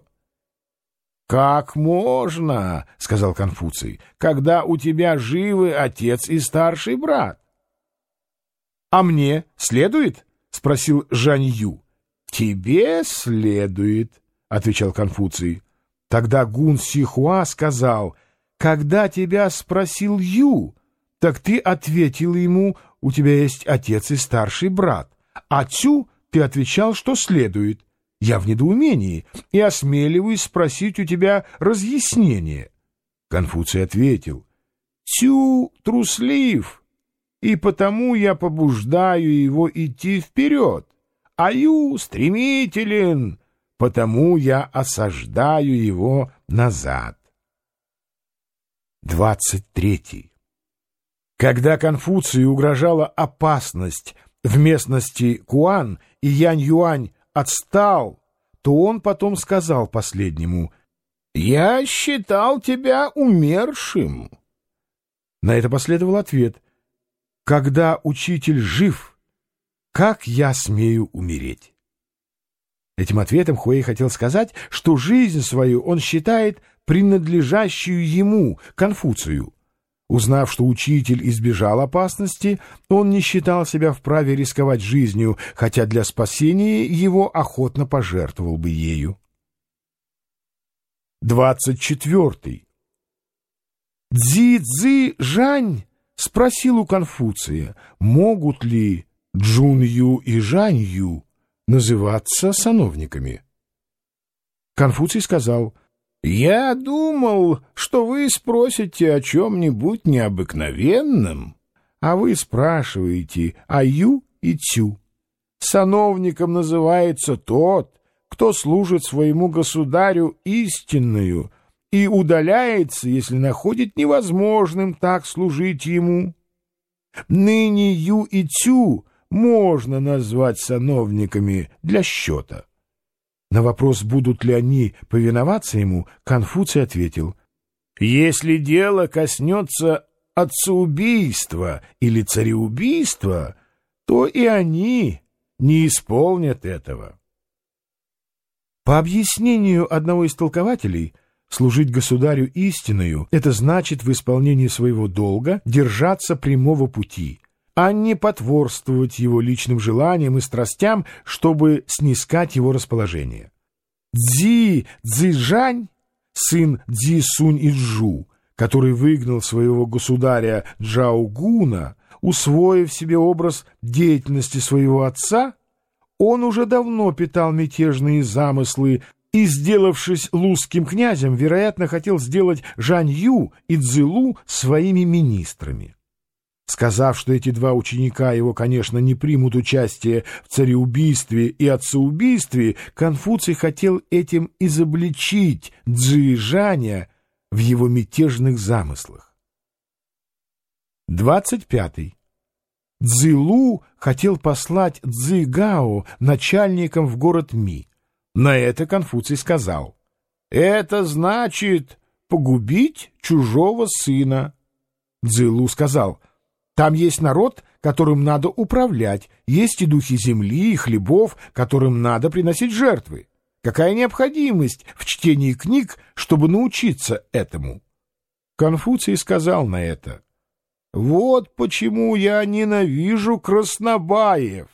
«Как можно, — сказал Конфуций, — когда у тебя живы отец и старший брат?» «А мне следует?» — спросил Жанью. «Тебе следует, — отвечал Конфуций. Тогда Гун Сихуа сказал: «Когда тебя спросил Ю, так ты ответил ему: у тебя есть отец и старший брат, а Цю ты отвечал, что следует. Я в недоумении и осмеливаюсь спросить у тебя разъяснение». Конфуций ответил: «Цю труслив, и потому я побуждаю его идти вперед, а Ю стремителен, потому я осаждаю его назад». Двадцать третий. Когда Конфуцию угрожала опасность в местности Куан, и Янь-Юань отстал, то он потом сказал последнему: «Я считал тебя умершим». На это последовал ответ: «Когда учитель жив, как я смею умереть?» Этим ответом Хуэй хотел сказать, что жизнь свою он считает принадлежащую ему, Конфуцию. Узнав, что учитель избежал опасности, он не считал себя вправе рисковать жизнью, хотя для спасения его охотно пожертвовал бы ею. Двадцать четвертый. Цзи-Цзи Жань спросил у Конфуция, могут ли Джун-Ю и Жань-Ю называться сановниками. Конфуций сказал: «Я думал, что вы спросите о чем-нибудь необыкновенном, а вы спрашиваете о Ю и Цю. Сановником называется тот, кто служит своему государю истинную и удаляется, если находит невозможным так служить ему. Ныне Ю и Цю можно назвать сановниками для счета». На вопрос, будут ли они повиноваться ему, Конфуций ответил: «Если дело коснется отцеубийства или цареубийства, то и они не исполнят этого». По объяснению одного из толкователей, служить государю истинную — это значит в исполнении своего долга держаться прямого пути, а не потворствовать его личным желаниям и страстям, чтобы снискать его расположение. Цзи-Цзи Жань, сын Цзи-Сунь-Иджу, который выгнал своего государя Джаогуна, усвоив себе образ деятельности своего отца, он уже давно питал мятежные замыслы и, сделавшись лузским князем, вероятно, хотел сделать Жань-Ю и Цзилу своими министрами. Сказав, что эти два ученика его, конечно, не примут участие в цареубийстве и отцеубийстве, Конфуций хотел этим изобличить Цзи-Жаня в его мятежных замыслах. Двадцать пятый. Цзилу хотел послать Цзи-Гао начальником в город Ми. На это Конфуций сказал: «Это значит погубить чужого сына». Цзилу сказал: «Там есть народ, которым надо управлять, есть и духи земли, и хлебов, которым надо приносить жертвы. Какая необходимость в чтении книг, чтобы научиться этому?» Конфуций сказал на это: «Вот почему я ненавижу краснобаев».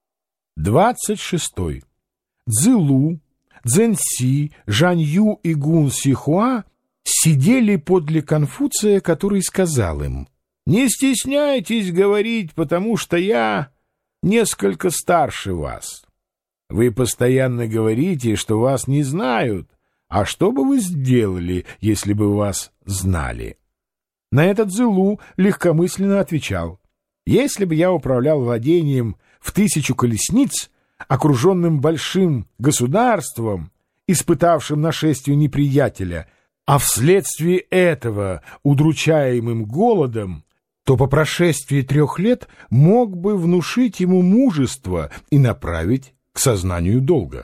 Двадцать шестой. Цзилу, Цзэньси, Жань-Ю и Гун-Сихуа сидели подле Конфуция, который сказал им: «Не стесняйтесь говорить, потому что я несколько старше вас. Вы постоянно говорите, что вас не знают, а что бы вы сделали, если бы вас знали?» На это Цзилу легкомысленно отвечал: «Если бы я управлял владением в тысячу колесниц, окруженным большим государством, испытавшим нашествие неприятеля, а вследствие этого удручаемым голодом, то по прошествии трех лет мог бы внушить ему мужество и направить к сознанию долга».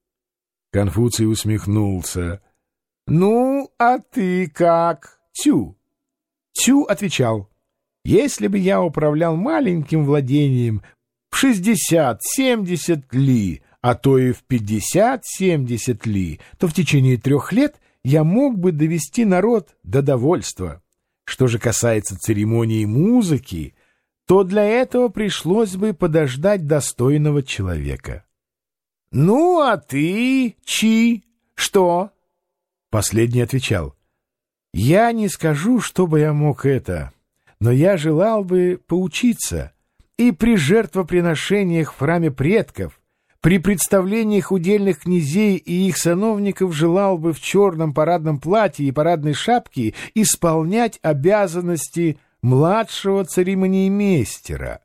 Конфуций усмехнулся. «Ну, а ты как, Цю?» Цю отвечал: «Если бы я управлял маленьким владением в шестьдесят-семьдесят ли, а то и в пятьдесят-семьдесят ли, то в течение трех лет я мог бы довести народ до довольства. Что же касается церемонии музыки, то для этого пришлось бы подождать достойного человека». «Ну, а ты, Чи, что?» Последний отвечал: «Я не скажу, чтобы я мог это, но я желал бы поучиться и при жертвоприношениях в храме предков, при представлениях удельных князей и их сановников желал бы в черном парадном платье и парадной шапке исполнять обязанности младшего церемониймейстера».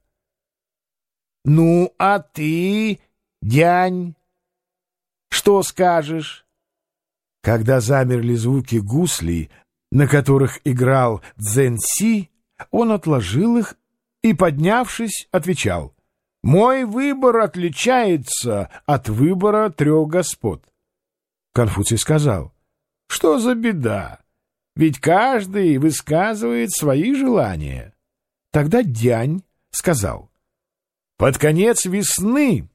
«Ну, а ты, Дянь, что скажешь?» Когда замерли звуки гуслей, на которых играл Цзэньси, он отложил их и, поднявшись, отвечал: «Мой выбор отличается от выбора трех господ». Конфуций сказал: «Что за беда? Ведь каждый высказывает свои желания». Тогда Дянь сказал: «Под конец весны,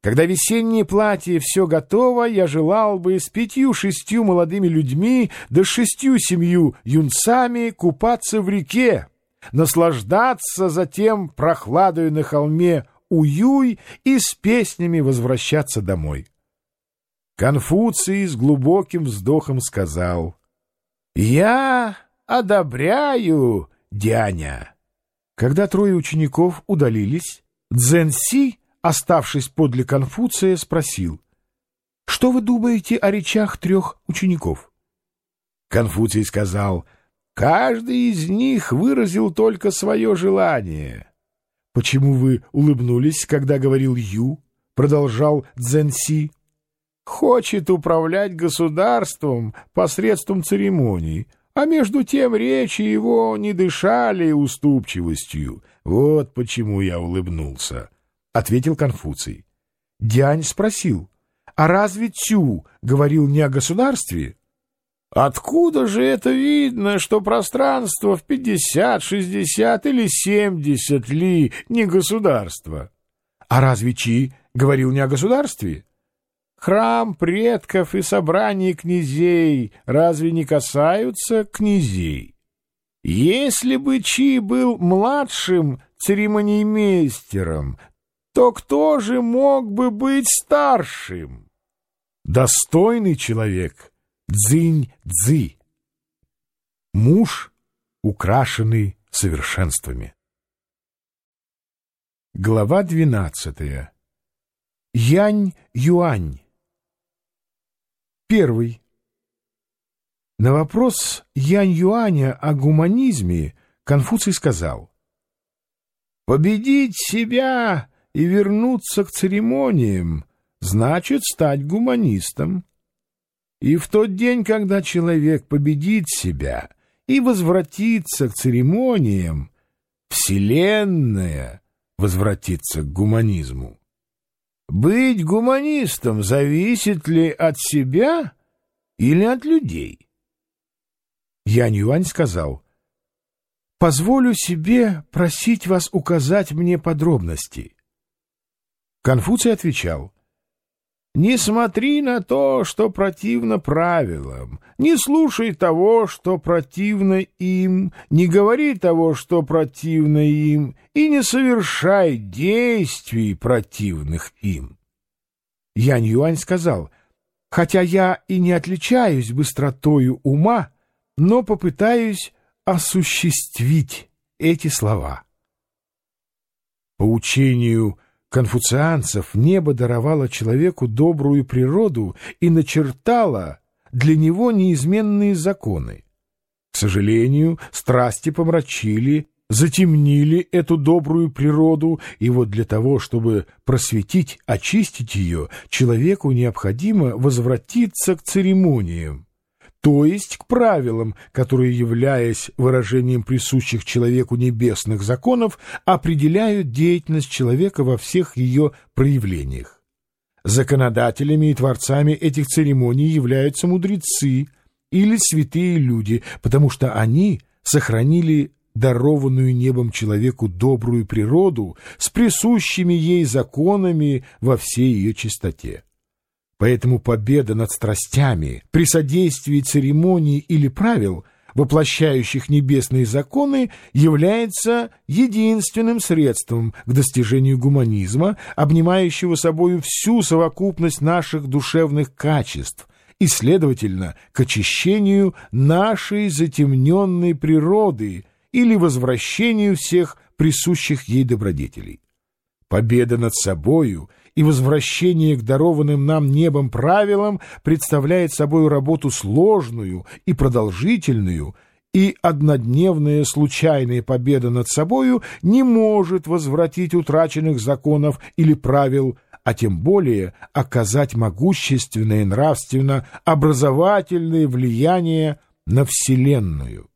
Когда весеннее платье все готово, я желал бы с пятью-шестью молодыми людьми да шестью-семью юнцами купаться в реке, наслаждаться затем прохладою на холме Уюй и с песнями возвращаться домой. Конфуций с глубоким вздохом сказал: «Я одобряю, дяня». Когда трое учеников удалились, Цзэньси, оставшись подле Конфуция, спросил: «Что вы думаете о речах трех учеников?» Конфуций сказал: «Каждый из них выразил только свое желание». «Почему вы улыбнулись, когда говорил Ю?» — продолжал Цзэньси. «Хочет управлять государством посредством церемоний, а между тем речи его не дышали уступчивостью. Вот почему я улыбнулся», — ответил Конфуций. Дянь спросил: «А разве Цю говорил не о государстве?» «Откуда же это видно, что пространство в пятьдесят, шестьдесят или семьдесят ли не государство?» «А разве Чи говорил не о государстве?» «Храм предков и собрание князей разве не касаются князей? Если бы Чи был младшим церемониймейстером, то кто же мог бы быть старшим?» «Достойный человек Цзинь-Цзы, муж, украшенный совершенствами». Глава двенадцатая. Янь-Юань. Первый. На вопрос Янь-Юаня о гуманизме Конфуций сказал: «Победить себя и вернуться к церемониям значит стать гуманистом. И в тот день, когда человек победит себя и возвратится к церемониям, Вселенная возвратится к гуманизму. Быть гуманистом зависит ли от себя или от людей?» Янь-Юань сказал: «Позволю себе просить вас указать мне подробности». Конфуций отвечал: «Не смотри на то, что противно правилам, не слушай того, что противно им, не говори того, что противно им, и не совершай действий, противных им». Янь-Юань сказал: «Хотя я и не отличаюсь быстротою ума, но попытаюсь осуществить эти слова». По учению конфуцианцев небо даровало человеку добрую природу и начертало для него неизменные законы. К сожалению, страсти помрачили, затемнили эту добрую природу, и вот для того, чтобы просветить, очистить ее, человеку необходимо возвратиться к церемониям, то есть к правилам, которые, являясь выражением присущих человеку небесных законов, определяют деятельность человека во всех ее проявлениях. Законодателями и творцами этих церемоний являются мудрецы или святые люди, потому что они сохранили дарованную небом человеку добрую природу с присущими ей законами во всей ее чистоте. Поэтому победа над страстями при содействии церемоний или правил, воплощающих небесные законы, является единственным средством к достижению гуманизма, обнимающего собою всю совокупность наших душевных качеств и, следовательно, к очищению нашей затемненной природы или возвращению всех присущих ей добродетелей. Победа над собою и возвращение к дарованным нам небом правилам представляет собой работу сложную и продолжительную, и однодневная случайная победа над собою не может возвратить утраченных законов или правил, а тем более оказать могущественное нравственно-образовательное влияние на Вселенную.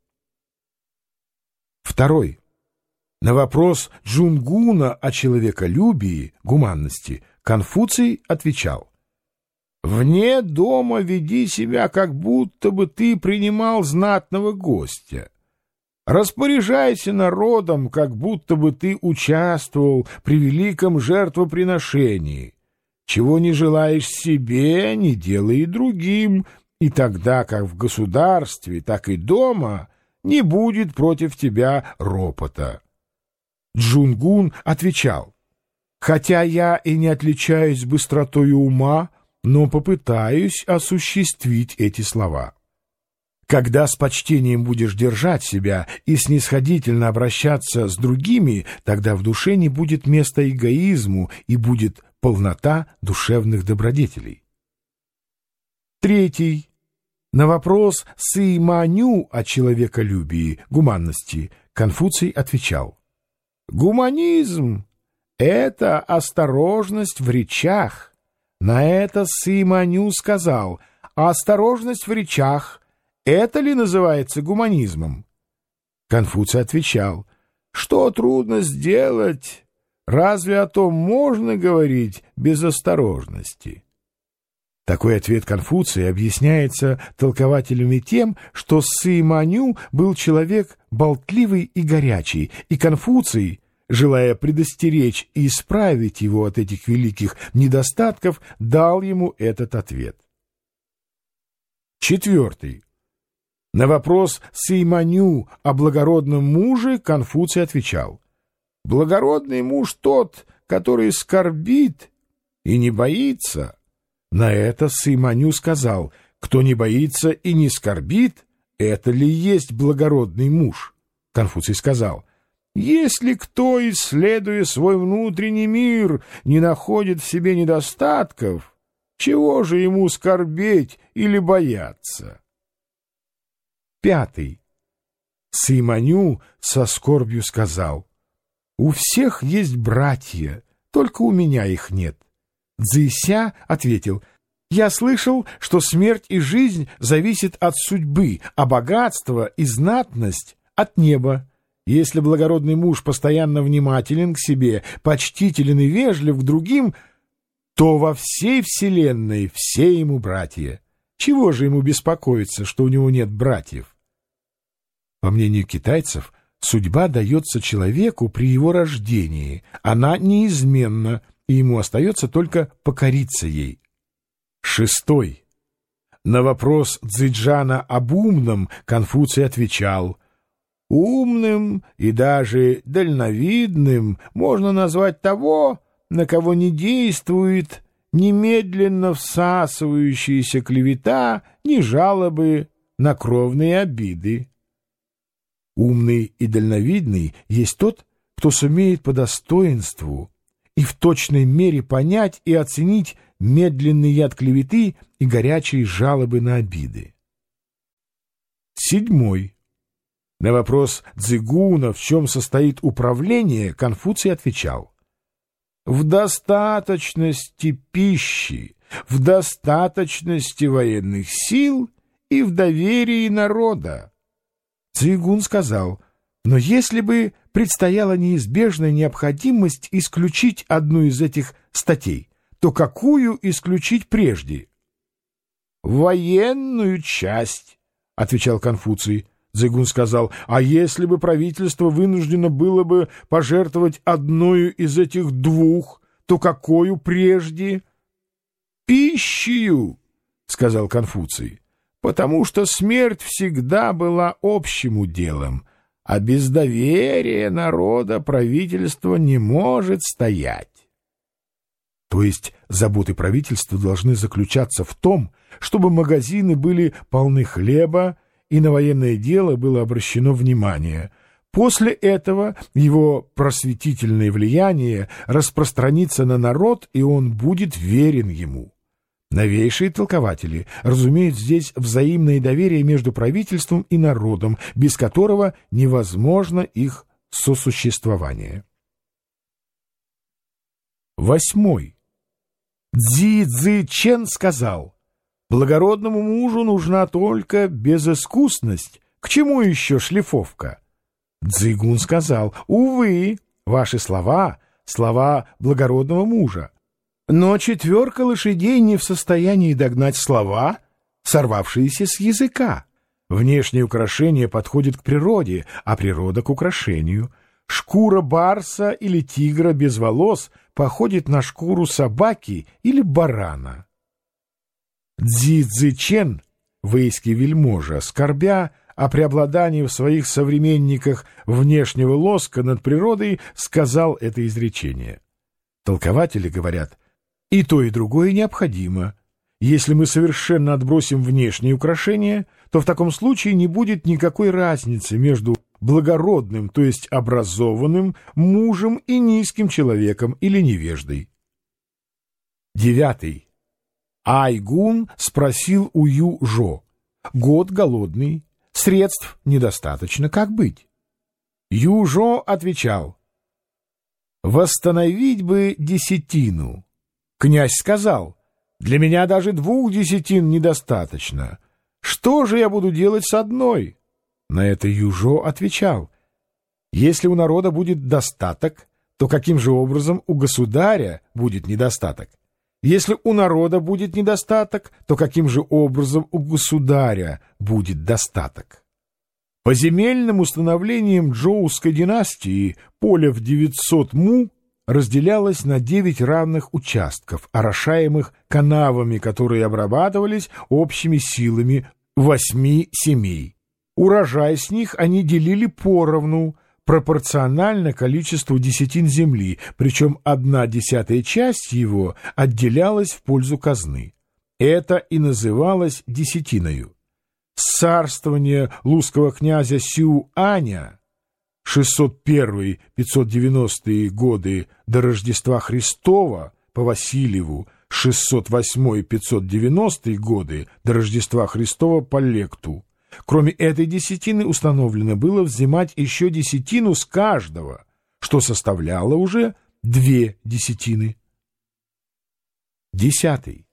Второй. На вопрос Джунгуна о человеколюбии, гуманности, Конфуций отвечал: «Вне дома веди себя, как будто бы ты принимал знатного гостя. Распоряжайся народом, как будто бы ты участвовал при великом жертвоприношении. Чего не желаешь себе, не делай и другим, и тогда как в государстве, так и дома не будет против тебя ропота. Джунгун отвечал: «Хотя я и не отличаюсь быстротой ума, но попытаюсь осуществить эти слова. Когда с почтением будешь держать себя и снисходительно обращаться с другими, тогда в душе не будет места эгоизму и будет полнота душевных добродетелей». Третий. На вопрос Сыйманю о человеколюбии, гуманности, Конфуций отвечал: «Гуманизм — это осторожность в речах». На это Сыйманю сказал: «А осторожность в речах — это ли называется гуманизмом?» Конфуций отвечал: «Что трудно сделать? Разве о том можно говорить без осторожности?» Такой ответ Конфуция объясняется толкователями тем, что Сыйманю был человек болтливый и горячий, и Конфуций, желая предостеречь и исправить его от этих великих недостатков, дал ему этот ответ. Четвертый. На вопрос Сыйманю о благородном муже Конфуций отвечал: «Благородный муж тот, который скорбит и не боится». На это Сыйманю сказал: «Кто не боится и не скорбит, это ли есть благородный муж?» Конфуций сказал: «Если кто, исследуя свой внутренний мир, не находит в себе недостатков, чего же ему скорбеть или бояться?» Пятый. Сыйманю со скорбью сказал: «У всех есть братья, только у меня их нет». Цзыся ответил: «Я слышал, что смерть и жизнь зависят от судьбы, а богатство и знатность — от неба. Если благородный муж постоянно внимателен к себе, почтителен и вежлив к другим, то во всей вселенной все ему братья. Чего же ему беспокоиться, что у него нет братьев?» По мнению китайцев, судьба дается человеку при его рождении, она неизменна, и ему остается только покориться ей. Шестой. На вопрос Цзиджана об умном Конфуций отвечал: «Умным и даже дальновидным можно назвать того, на кого не действует немедленно всасывающаяся клевета, ни жалобы на кровные обиды. Умный и дальновидный есть тот, кто сумеет по достоинству и в точной мере понять и оценить медленный яд клеветы и горячие жалобы на обиды». Седьмой. На вопрос Цзыгуна, в чем состоит управление, Конфуций отвечал: «В достаточности пищи, в достаточности военных сил и в доверии народа». Цзыгун сказал: «Но если бы предстояла неизбежная необходимость исключить одну из этих статей, то какую исключить прежде?» «Военную часть», — отвечал Конфуций. Цзыгун сказал: «А если бы правительство вынуждено было бы пожертвовать одною из этих двух, то какую прежде?» «Пищею», — сказал Конфуций, «потому что смерть всегда была общим уделом, а без доверия народа правительство не может стоять». То есть заботы правительства должны заключаться в том, чтобы магазины были полны хлеба и на военное дело было обращено внимание. После этого его просветительное влияние распространится на народ, и он будет верен ему. Новейшие толкователи разумеют здесь взаимное доверие между правительством и народом, без которого невозможно их сосуществование. Восьмой. Цзи Цзы-чен сказал: «Благородному мужу нужна только безыскусность. К чему еще шлифовка?» Цзыгун сказал: «Увы, ваши слова — слова благородного мужа. Но четверка лошадей не в состоянии догнать слова, сорвавшиеся с языка. Внешнее украшение подходит к природе, а природа — к украшению. шкура барса или тигра без волос походит на шкуру собаки или барана. Цзи Цзичен, вэйский вельможа, скорбя о преобладании в своих современниках внешнего лоска над природой, сказал это изречение. Толкователи говорят, и то, и другое необходимо. Если мы совершенно отбросим внешние украшения, то в таком случае не будет никакой разницы между благородным, то есть образованным, мужем и низким человеком или невеждой. Девятый. Айгун спросил у Ю-Жо: год голодный, средств недостаточно, как быть? Ю-Жо отвечал: восстановить бы десятину. Князь сказал: для меня даже двух десятин недостаточно. Что же я буду делать с одной? На это Ю-Жо отвечал: если у народа будет достаток, то каким же образом у государя будет недостаток? Если у народа будет недостаток, то каким же образом у государя будет достаток? По земельным установлениям Джоуской династии поле в девятьсот му разделялось на девять равных участков, орошаемых канавами, которые обрабатывались общими силами восьми семей. Урожай с них они делили поровну, пропорционально количеству десятин земли, причем одна десятая часть его отделялась в пользу казны. Это и называлось десятиною. С царствования лузского князя Сюаня шестьсот первый — пятьсот девяностые годы до Рождества Христова по Васильеву, шестьсот восьмой — пятьсот девяностые годы до Рождества Христова по Лекту. Кроме этой десятины установлено было взимать еще десятину с каждого, что составляло уже две десятины. Десятый.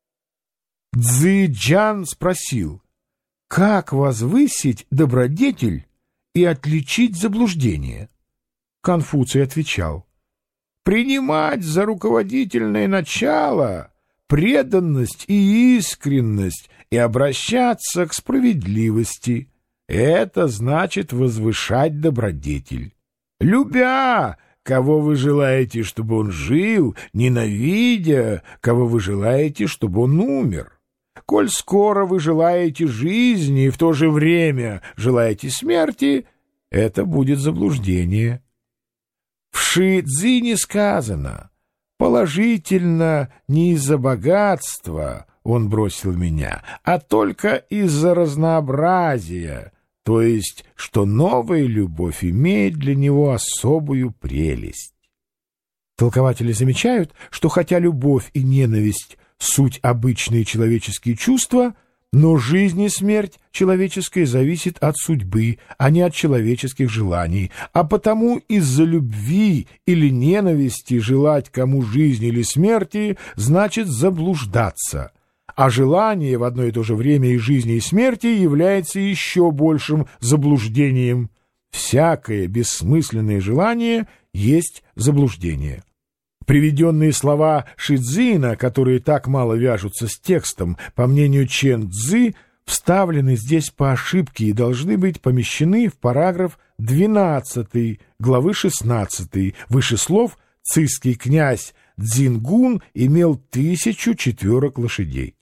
Цзы-Джан спросил: как возвысить добродетель и отличить заблуждение? Конфуций отвечал: принимать за руководительное начало преданность и искренность и обращаться к справедливости. Это значит возвышать добродетель. Любя, кого вы желаете, чтобы он жил, ненавидя, кого вы желаете, чтобы он умер. Коль скоро вы желаете жизни и в то же время желаете смерти, это будет заблуждение. В Ши-Цзине сказано: положительно не из-за богатства он бросил меня, а только из-за разнообразия, то есть, что новая любовь имеет для него особую прелесть. Толкователи замечают, что хотя любовь и ненависть — суть обычные человеческие чувства, но жизнь и смерть человеческая зависит от судьбы, а не от человеческих желаний, а потому из-за любви или ненависти желать кому жизни или смерти значит заблуждаться, а желание в одно и то же время и жизни, и смерти является еще большим заблуждением. Всякое бессмысленное желание есть заблуждение. Приведенные слова Ши-Цзина, которые так мало вяжутся с текстом, по мнению Чен Цзы, вставлены здесь по ошибке и должны быть помещены в параграф двенадцатый главы шестнадцатой. Выше слов цисский князь Цзингун имел тысячу четверок лошадей.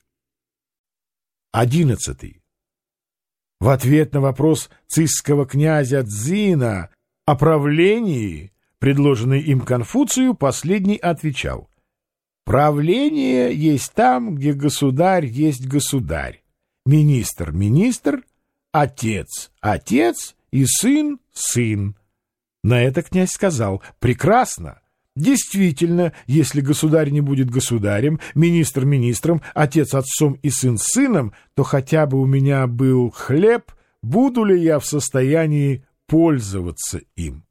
Одиннадцатый. В ответ на вопрос цисского князя Цзина о правлении, предложенный им Конфуцию, последний отвечал: правление есть там, где государь есть государь, министр — министр, отец — отец и сын — сын. На это князь сказал: прекрасно. Действительно, если государь не будет государем, министр — министром, отец — отцом и сын — сыном, то хотя бы у меня был хлеб, буду ли я в состоянии пользоваться им?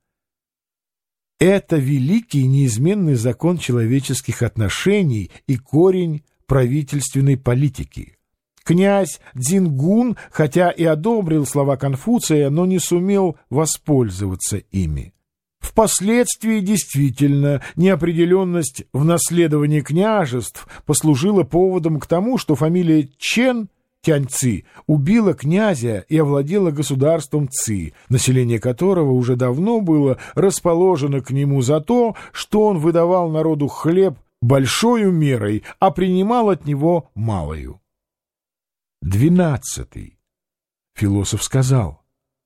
Это великий неизменный закон человеческих отношений и корень правительственной политики. Князь Цзингун, хотя и одобрил слова Конфуция, но не сумел воспользоваться ими. Впоследствии действительно неопределенность в наследовании княжеств послужила поводом к тому, что фамилия Чен Тянь-Ци убила князя и овладела государством Ци, население которого уже давно было расположено к нему за то, что он выдавал народу хлеб большою мерой, а принимал от него малою. Двенадцатый. Философ сказал: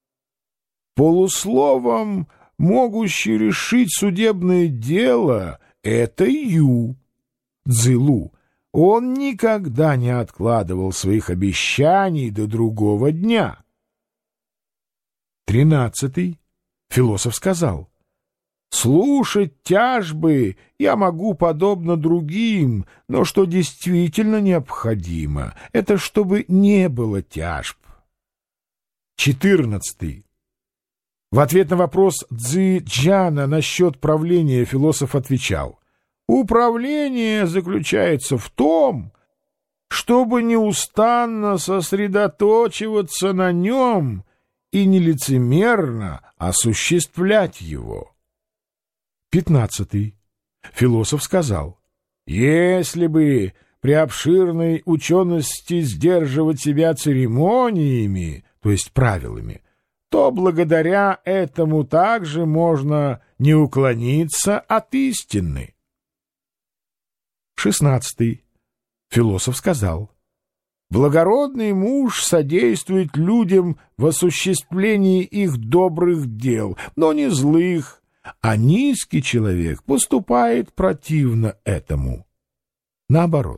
полусловом могущий решить судебное дело — это Ю. Цзилу. Он никогда не откладывал своих обещаний до другого дня. Тринадцатый. Философ сказал: слушать тяжбы я могу подобно другим, но что действительно необходимо, это чтобы не было тяжб. Четырнадцатый. В ответ на вопрос Цзи-Джана насчет правления философ отвечал: управление заключается в том, чтобы неустанно сосредоточиваться на нем и нелицемерно осуществлять его. Пятнадцатый. Философ сказал: если бы при обширной учености сдерживать себя церемониями, то есть правилами, то благодаря этому также можно не уклониться от истины. Шестнадцатый. Философ сказал: благородный муж содействует людям в осуществлении их добрых дел, но не злых, а низкий человек поступает противно этому. Наоборот.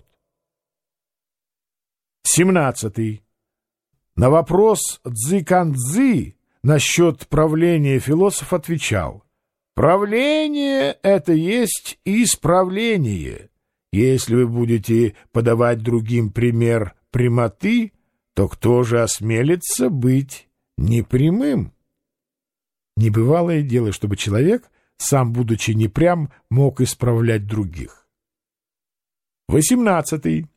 Семнадцатый. На вопрос Цзи-Кан-Цзы насчет правления философ отвечал: правление — это есть исправление. Если вы будете подавать другим пример прямоты, то кто же осмелится быть непрямым? Небывалое дело, чтобы человек, сам будучи непрям, мог исправлять других. Восемнадцатый.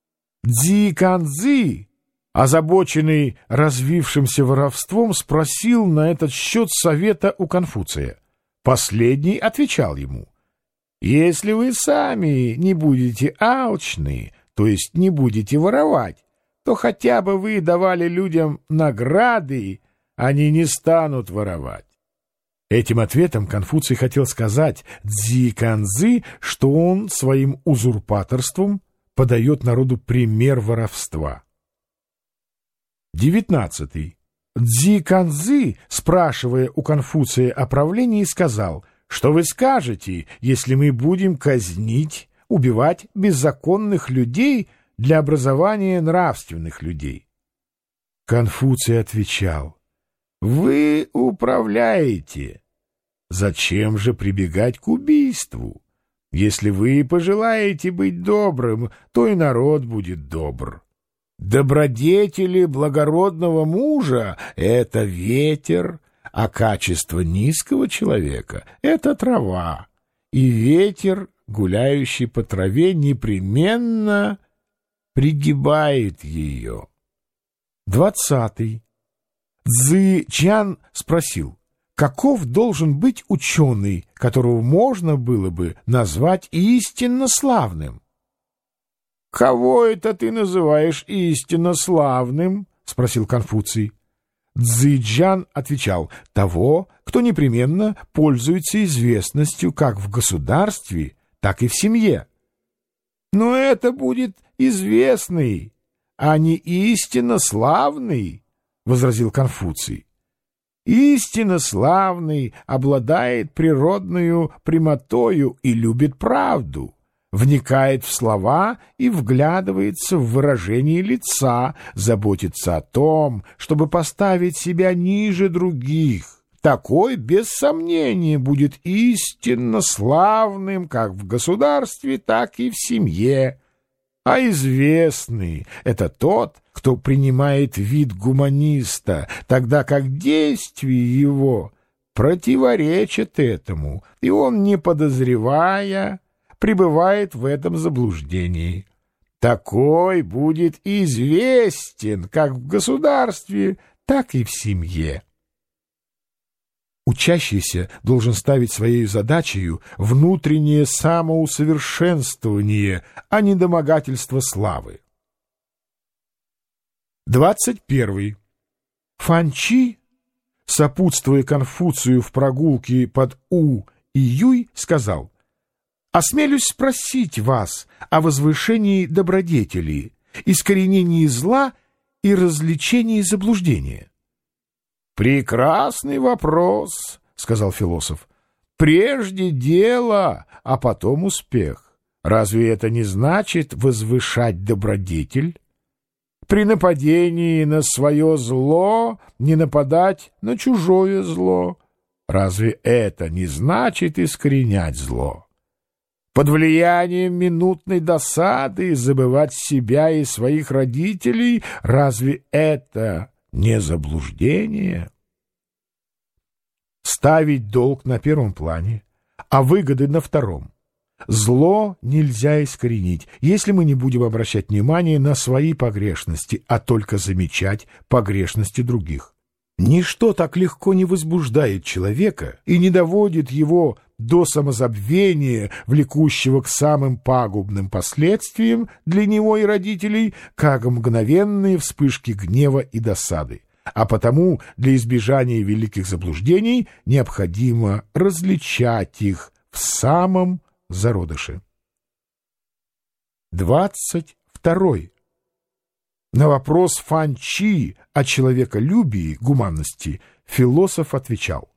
Цзи-Кан-Цзы, озабоченный развившимся воровством, спросил на этот счет совета у Конфуция. Последний отвечал ему: если вы сами не будете алчны, то есть не будете воровать, то хотя бы вы давали людям награды, они не станут воровать. Этим ответом Конфуций хотел сказать Цзи-Кан-Цзы, что он своим узурпаторством подает народу пример воровства. Девятнадцатый. Цзи-Кан-Цзы, спрашивая у Конфуция о правлении, сказал: что вы скажете, если мы будем казнить, убивать беззаконных людей для образования нравственных людей? Конфуций отвечал: вы управляете. Зачем же прибегать к убийству? Если вы пожелаете быть добрым, то и народ будет добр. Добродетели благородного мужа — это ветер, а качество низкого человека — это трава, и ветер, гуляющий по траве, непременно пригибает ее. Двадцатый. Цзи-Чан спросил: каков должен быть ученый, которого можно было бы назвать истинно славным? — Кого это ты называешь истинно славным? — спросил Конфуций. Цзи-Чан отвечал: того, кто непременно пользуется известностью как в государстве, так и в семье. — Но это будет известный, а не истинно славный, — возразил Конфуций. Истинно славный обладает природною прямотою и любит правду, вникает в слова и вглядывается в выражение лица, заботится о том, чтобы поставить себя ниже других. Такой, без сомнения, будет истинно славным как в государстве, так и в семье. А известный — это тот, кто принимает вид гуманиста, тогда как действия его противоречат этому, и он, не подозревая, пребывает в этом заблуждении. Такой будет известен как в государстве, так и в семье. Учащийся должен ставить своей задачей внутреннее самоусовершенствование, а не домогательство славы. Двадцать первый. Фанчи, сопутствуя Конфуцию в прогулке под У и Юй, сказал: «Осмелюсь спросить вас о возвышении добродетели, искоренении зла и развлечении заблуждения». «Прекрасный вопрос», — сказал философ. «Прежде дело, а потом успех. Разве это не значит возвышать добродетель? При нападении на свое зло не нападать на чужое зло. Разве это не значит искоренять зло? Под влиянием минутной досады забывать себя и своих родителей, разве это не заблуждение? Ставить долг на первом плане, а выгоды на втором. Зло нельзя искоренить, если мы не будем обращать внимание на свои погрешности, а только замечать погрешности других. Ничто так легко не возбуждает человека и не доводит его до самозабвения, влекущего к самым пагубным последствиям для него и родителей, как мгновенные вспышки гнева и досады. А потому для избежания великих заблуждений необходимо различать их в самом зародыше. Двадцать второй. На вопрос Фанчи о человеколюбии, гуманности, философ отвечал: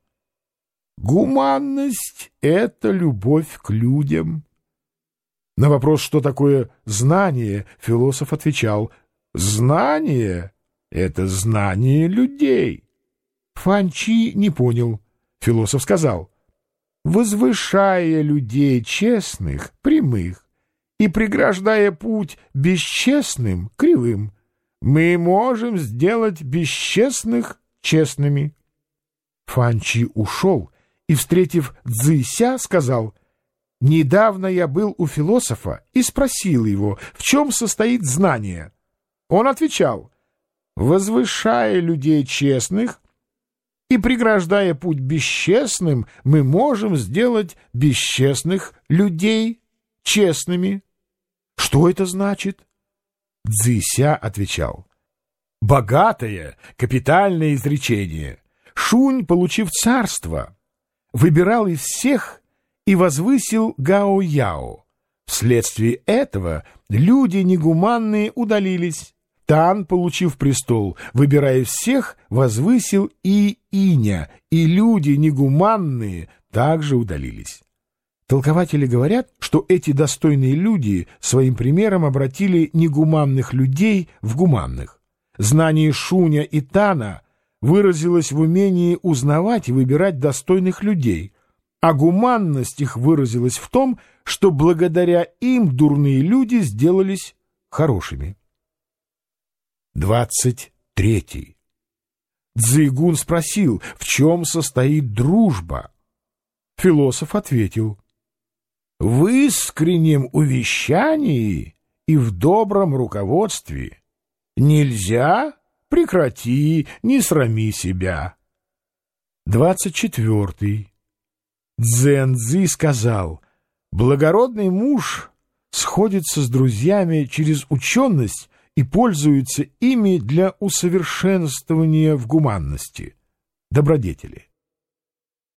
«Гуманность — это любовь к людям». На вопрос, что такое знание, философ отвечал: «Знание — это знание людей». Фанчи не понял. Философ сказал: «Возвышая людей честных, прямых, и преграждая путь бесчестным, кривым, мы можем сделать бесчестных честными». Фанчи ушел и, встретив Цзыся, сказал: «Недавно я был у философа и спросил его, в чем состоит знание». Он отвечал: «Возвышая людей честных и преграждая путь бесчестным, мы можем сделать бесчестных людей честными». Что это значит? Цзыся отвечал: «Богатое, капитальное изречение. Шунь, получив царство, выбирал из всех и возвысил Гао-Яо. Вследствие этого люди негуманные удалились. Тан, получив престол, выбирая всех, возвысил И-Иня, и люди негуманные также удалились». Толкователи говорят, что эти достойные люди своим примером обратили негуманных людей в гуманных. Знание Шуня и Тана выразилось в умении узнавать и выбирать достойных людей, а гуманность их выразилась в том, что благодаря им дурные люди сделались хорошими. Двадцать третий. Цзыгун спросил, в чем состоит дружба. Философ ответил: «В искреннем увещании и в добром руководстве. Нельзя — прекрати, не срами себя». Двадцать четвертый. Цзэнцзы сказал: «Благородный муж сходится с друзьями через ученость и пользуется ими для усовершенствования в гуманности, добродетели.